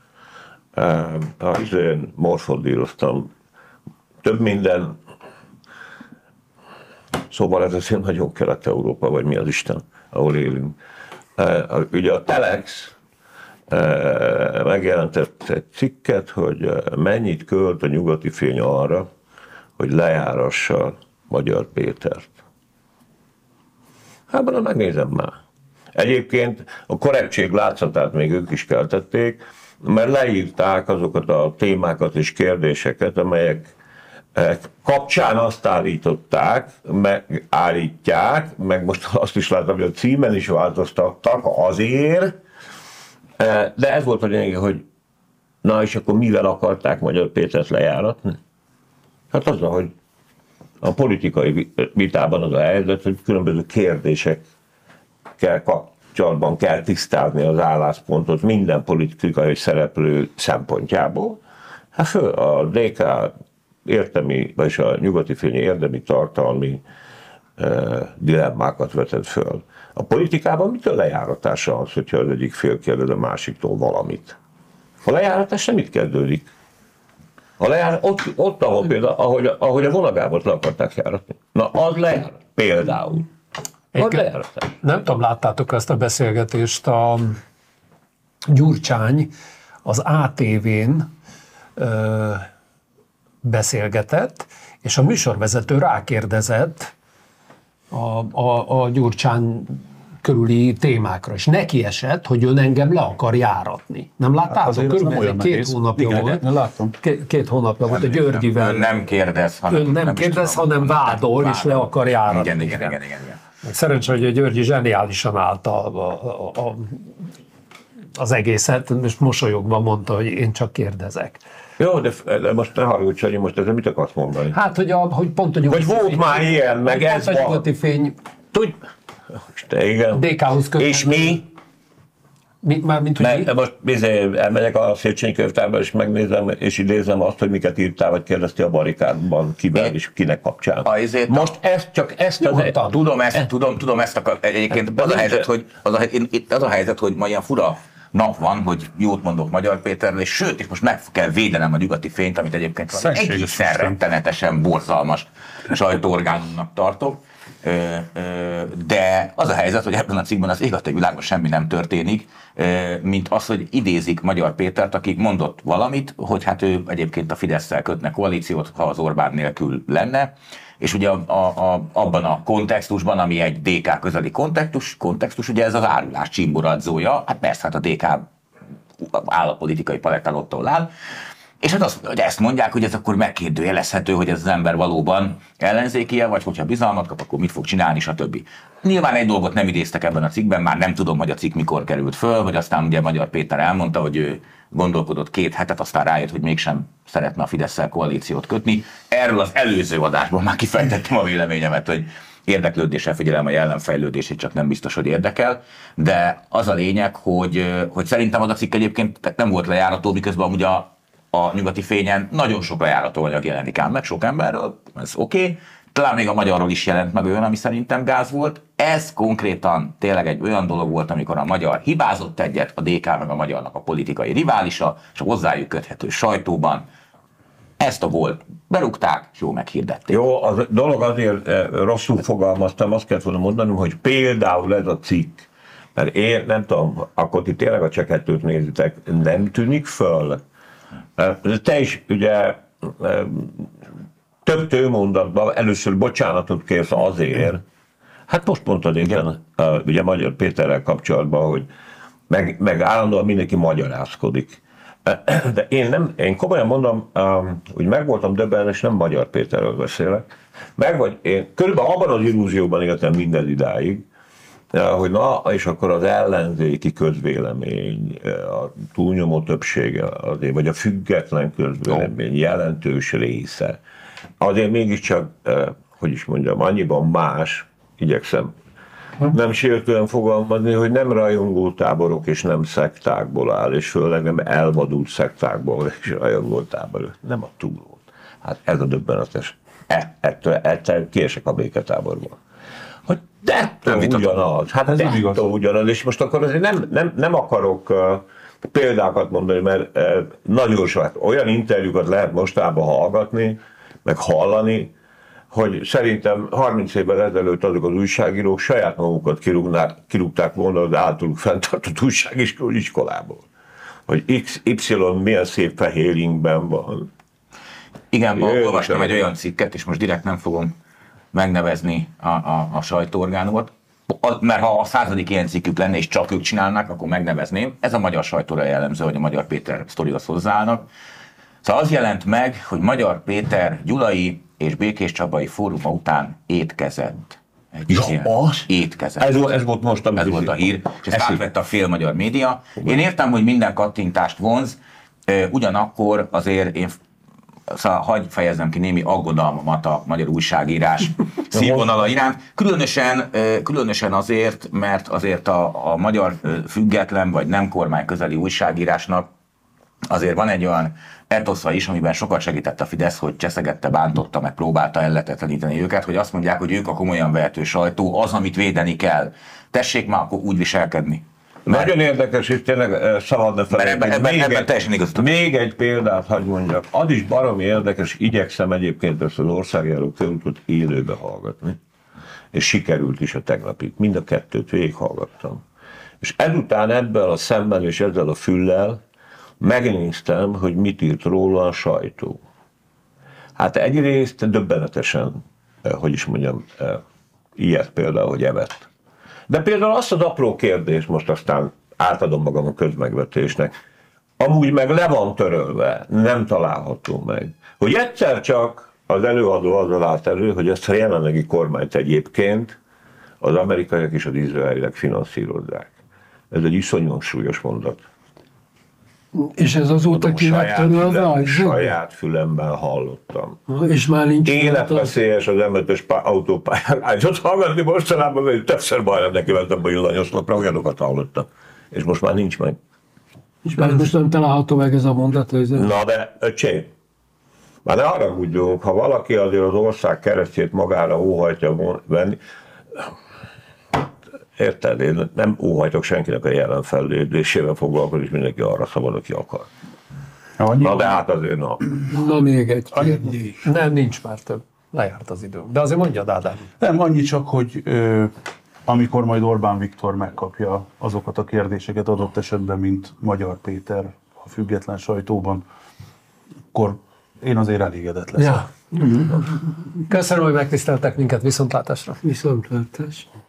Én morfondíroztam több minden, szóval ez azért nagyon Kelet-Európa, vagy mi az Isten, ahol élünk. Ugye a Telex megjelentett egy cikket, hogy mennyit költ a nyugati fény arra, hogy lejárassa Magyar Pétert. Hát megnézem már. Egyébként a korrektség látszatát még ők is keltették, mert leírták azokat a témákat és kérdéseket, amelyek kapcsán azt állítják, meg most azt is látom, hogy a címen is változtattak azért, de ez volt a lényeg, hogy na és akkor mivel akarták Magyar Pétert lejáratni? Hát azzal, hogy a politikai vitában az a helyzet, hogy különböző kérdésekkel kapcsolatban kell tisztázni az álláspontot minden politikai szereplő szempontjából. Hát a DK értelmi, vagyis a nyugati félnyi érdemi tartalmi dilemmákat vetett föl. A politikában mitől lejáratása az, hogyha az egyik fél kérdez a másiktól valamit? A lejáratás nem itt kezdődik. Ott ahol például, ahogy a vonagábot le akarták járatni. Na, az lejárat. Például. Nem tudom, láttátok ezt a beszélgetést, a Gyurcsány az ATV-n beszélgetett, és a műsorvezető rákérdezett a Gyurcsány körüli témákra, és neki esett, hogy ön engem le akar járatni. Nem láttátok? Körülbelül 2 hónapja volt. Látom. 2 hónapja volt a Györgyivel. Ön nem kérdez, hanem vádol, és le akar járatni. Igen. Szerencsé, hogy a Györgyi zseniálisan állt az egészet, és mosolyogva mondta, hogy én csak kérdezek. Jó, de most ne haragudj, Sanyi, most ezzel mit akarsz mondani? Hát, hogy pont a nyugati fény. Hogy volt már ilyen, meg ez van. A nyugati fény. Igen. DK-hoz kötött. És mi? Mármint, hogy most elmegyek a Széchenyi könyvtárba, és megnézem, és idézem azt, hogy miket írtál, vagy kérdeztél a barikádban, kivel és kinek kapcsán. Most ezt Tudom ezt egyébként az a helyzet, hogy ma ilyen fura nap van, hogy jót mondok Magyar Péterről, és sőt, és most meg kell védenem a nyugati fényt, amit egyébként egészen rettenetesen borzalmas sajtóorgánumnak tartok. De az a helyzet, hogy ebben a cikkben az ég világban semmi nem történik, mint az, hogy idézik Magyar Pétert, aki mondott valamit, hogy hát ő egyébként a Fidesszel kötne koalíciót, ha az Orbán nélkül lenne, és ugye abban a kontextusban, ami egy DK közeli kontextus, ugye ez az árulás csimboradzója, hát persze, hát a DK áll a politikai palettán ottól áll, És hát azt, hogy ezt mondják, hogy ez akkor megkérdőjelezhető, hogy ez az ember valóban ellenzéki, vagy hogyha bizalmat kap, akkor mit fog csinálni, stb. Nyilván egy dolgot nem idéztek ebben a cikkben, már nem tudom, hogy a cikk mikor került föl, vagy aztán ugye Magyar Péter elmondta, hogy ő gondolkodott 2 hetet, aztán rájött, hogy mégsem szeretne a Fidesszel koalíciót kötni. Erről az előző adásban már kifejtettem a véleményemet, hogy érdeklődéssel figyelem a jelenfejlődését, csak nem biztos, hogy érdekel. De az a lényeg, hogy szerintem az a cikk egyébként nem volt lejárató, miközben amúgy a Nyugati Fényen nagyon sok lejárató anyag jelenik ám meg sok emberről, ez oké. Talán még a Magyarról is jelent meg olyan, ami szerintem gáz volt. Ez konkrétan tényleg egy olyan dolog volt, amikor a Magyar hibázott egyet, a DK meg a Magyarnak a politikai riválisa, és a hozzájuk köthető sajtóban ezt a volt berúgták, és jó meghirdették. Jó, a dolog azért rosszul fogalmaztam, azt kellett volna mondanom, hogy például ez a cikk, mert én nem tudom, akkor ti tényleg a Cseh2-t nézitek, nem tűnik föl. Te is ugye több tőmondatban először bocsánatot kérsz azért, hát most mondtad éppen ugye Magyar Péterrel kapcsolatban, hogy meg állandóan mindenki magyarázkodik. De én komolyan mondom, hogy meg voltam döbbenve, és nem Magyar Péterről beszélek. Én körülbelül abban az illúzióban éltem minden idáig, hogy na, és akkor az ellenzéki közvélemény, a túlnyomó többsége azért, vagy a független közvélemény jelentős része, azért mégiscsak, hogy is mondjam, annyiban más, igyekszem nem sértően fogalmazni, hogy nem rajongótáborok és nem szektákból áll, és főleg nem elvadult szektákból és rajongótáborok. Nem a túlót. Hát ez a döbbenetes. Ettől kiesek a béketáborból. Hogy dettől ugyanaz. Hát ez dettől ugyanaz. És most akkor azért nem akarok példákat mondani, mert nagyon sok olyan interjúkat lehet mostában hallgatni, meg hallani, hogy szerintem 30 évvel ezelőtt azok az újságírók saját magukat kirúgták volna az általuk fenntartott újságiskolából. Hogy Y milyen szép fehér ingben van. Igen, olvastam egy olyan cikket, és most direkt nem fogom megnevezni a sajtóorgánumot, mert ha a 100. ilyen cikkük lenne, és csak ők csinálnák, akkor megnevezném. Ez a magyar sajtóra jellemző, hogy a Magyar Péter sztorihoz hozzáállnak. Szóval az jelent meg, hogy Magyar Péter gyulai és Békés Csabai fóruma után étkezett. Étkezett. Ez volt most, ez volt a hír, és ezt átvette a fél magyar média. Én értem, hogy minden kattintást vonz, ugyanakkor azért én szóval hagyj fejezzem ki némi aggodalmamat a magyar újságírás színvonala iránt. Különösen azért, mert azért a magyar független vagy nem kormány közeli újságírásnak azért van egy olyan etosza is, amiben sokat segített a Fidesz, hogy cseszegette, bántotta, meg próbálta ellehetetleníteni őket, hogy azt mondják, hogy ők a komolyan vehető sajtó, az, amit védeni kell. Tessék már akkor úgy viselkedni. Nagyon érdekes, és tényleg szabadna felejteni. Ebben teljesen igazodott. Még egy példát hadd mondjak. Az is baromi érdekes, igyekszem egyébként ezt az országjáró körútot élőbe hallgatni. És sikerült is a tegnapig. Mind a kettőt végighallgattam. És ezután ebből a szemmel és ezzel a füllel megnéztem, hogy mit írt róla a sajtó. Hát egyrészt döbbenetesen, hogy is mondjam, ilyet például, hogy evett. De például azt az apró kérdést, most aztán átadom magam a közmegvetésnek, amúgy meg le van törölve, nem található meg, hogy egyszer csak az előadó azzal állt elő, hogy ezt a jelenlegi kormányt egyébként az amerikaiak és az izraeliek finanszírozzák. Ez egy iszonyúan súlyos mondat. És ez azóta ki lett törölve? Saját fülemben hallottam. És már nincs. Életveszélyes az M5-ös autópályán állított hallgatni mostanában, hogy többször majdnem neki vettem a villanyoszlopra, olyanokat hallottam. És most már nincs meg. És már most nem található meg ez a mondat? Na de, öcsém, már ne haragudjunk, ha valaki azért az ország keresztjét magára óhajtja venni, érted, én nem óhajtok senkinek a jelen fellépésével foglalkozni, és mindenki arra szabad, aki akar. Na de hát azért Na még egy kérdés. Nem, nincs már több. Lejárt az idő. De azért mondjad, Ádám. Nem, annyi csak, hogy amikor majd Orbán Viktor megkapja azokat a kérdéseket adott esetben, mint Magyar Péter a független sajtóban, akkor én azért elégedett leszek. Ja. Köszönöm, hogy megtiszteltek minket, viszontlátásra. Viszontlátásra.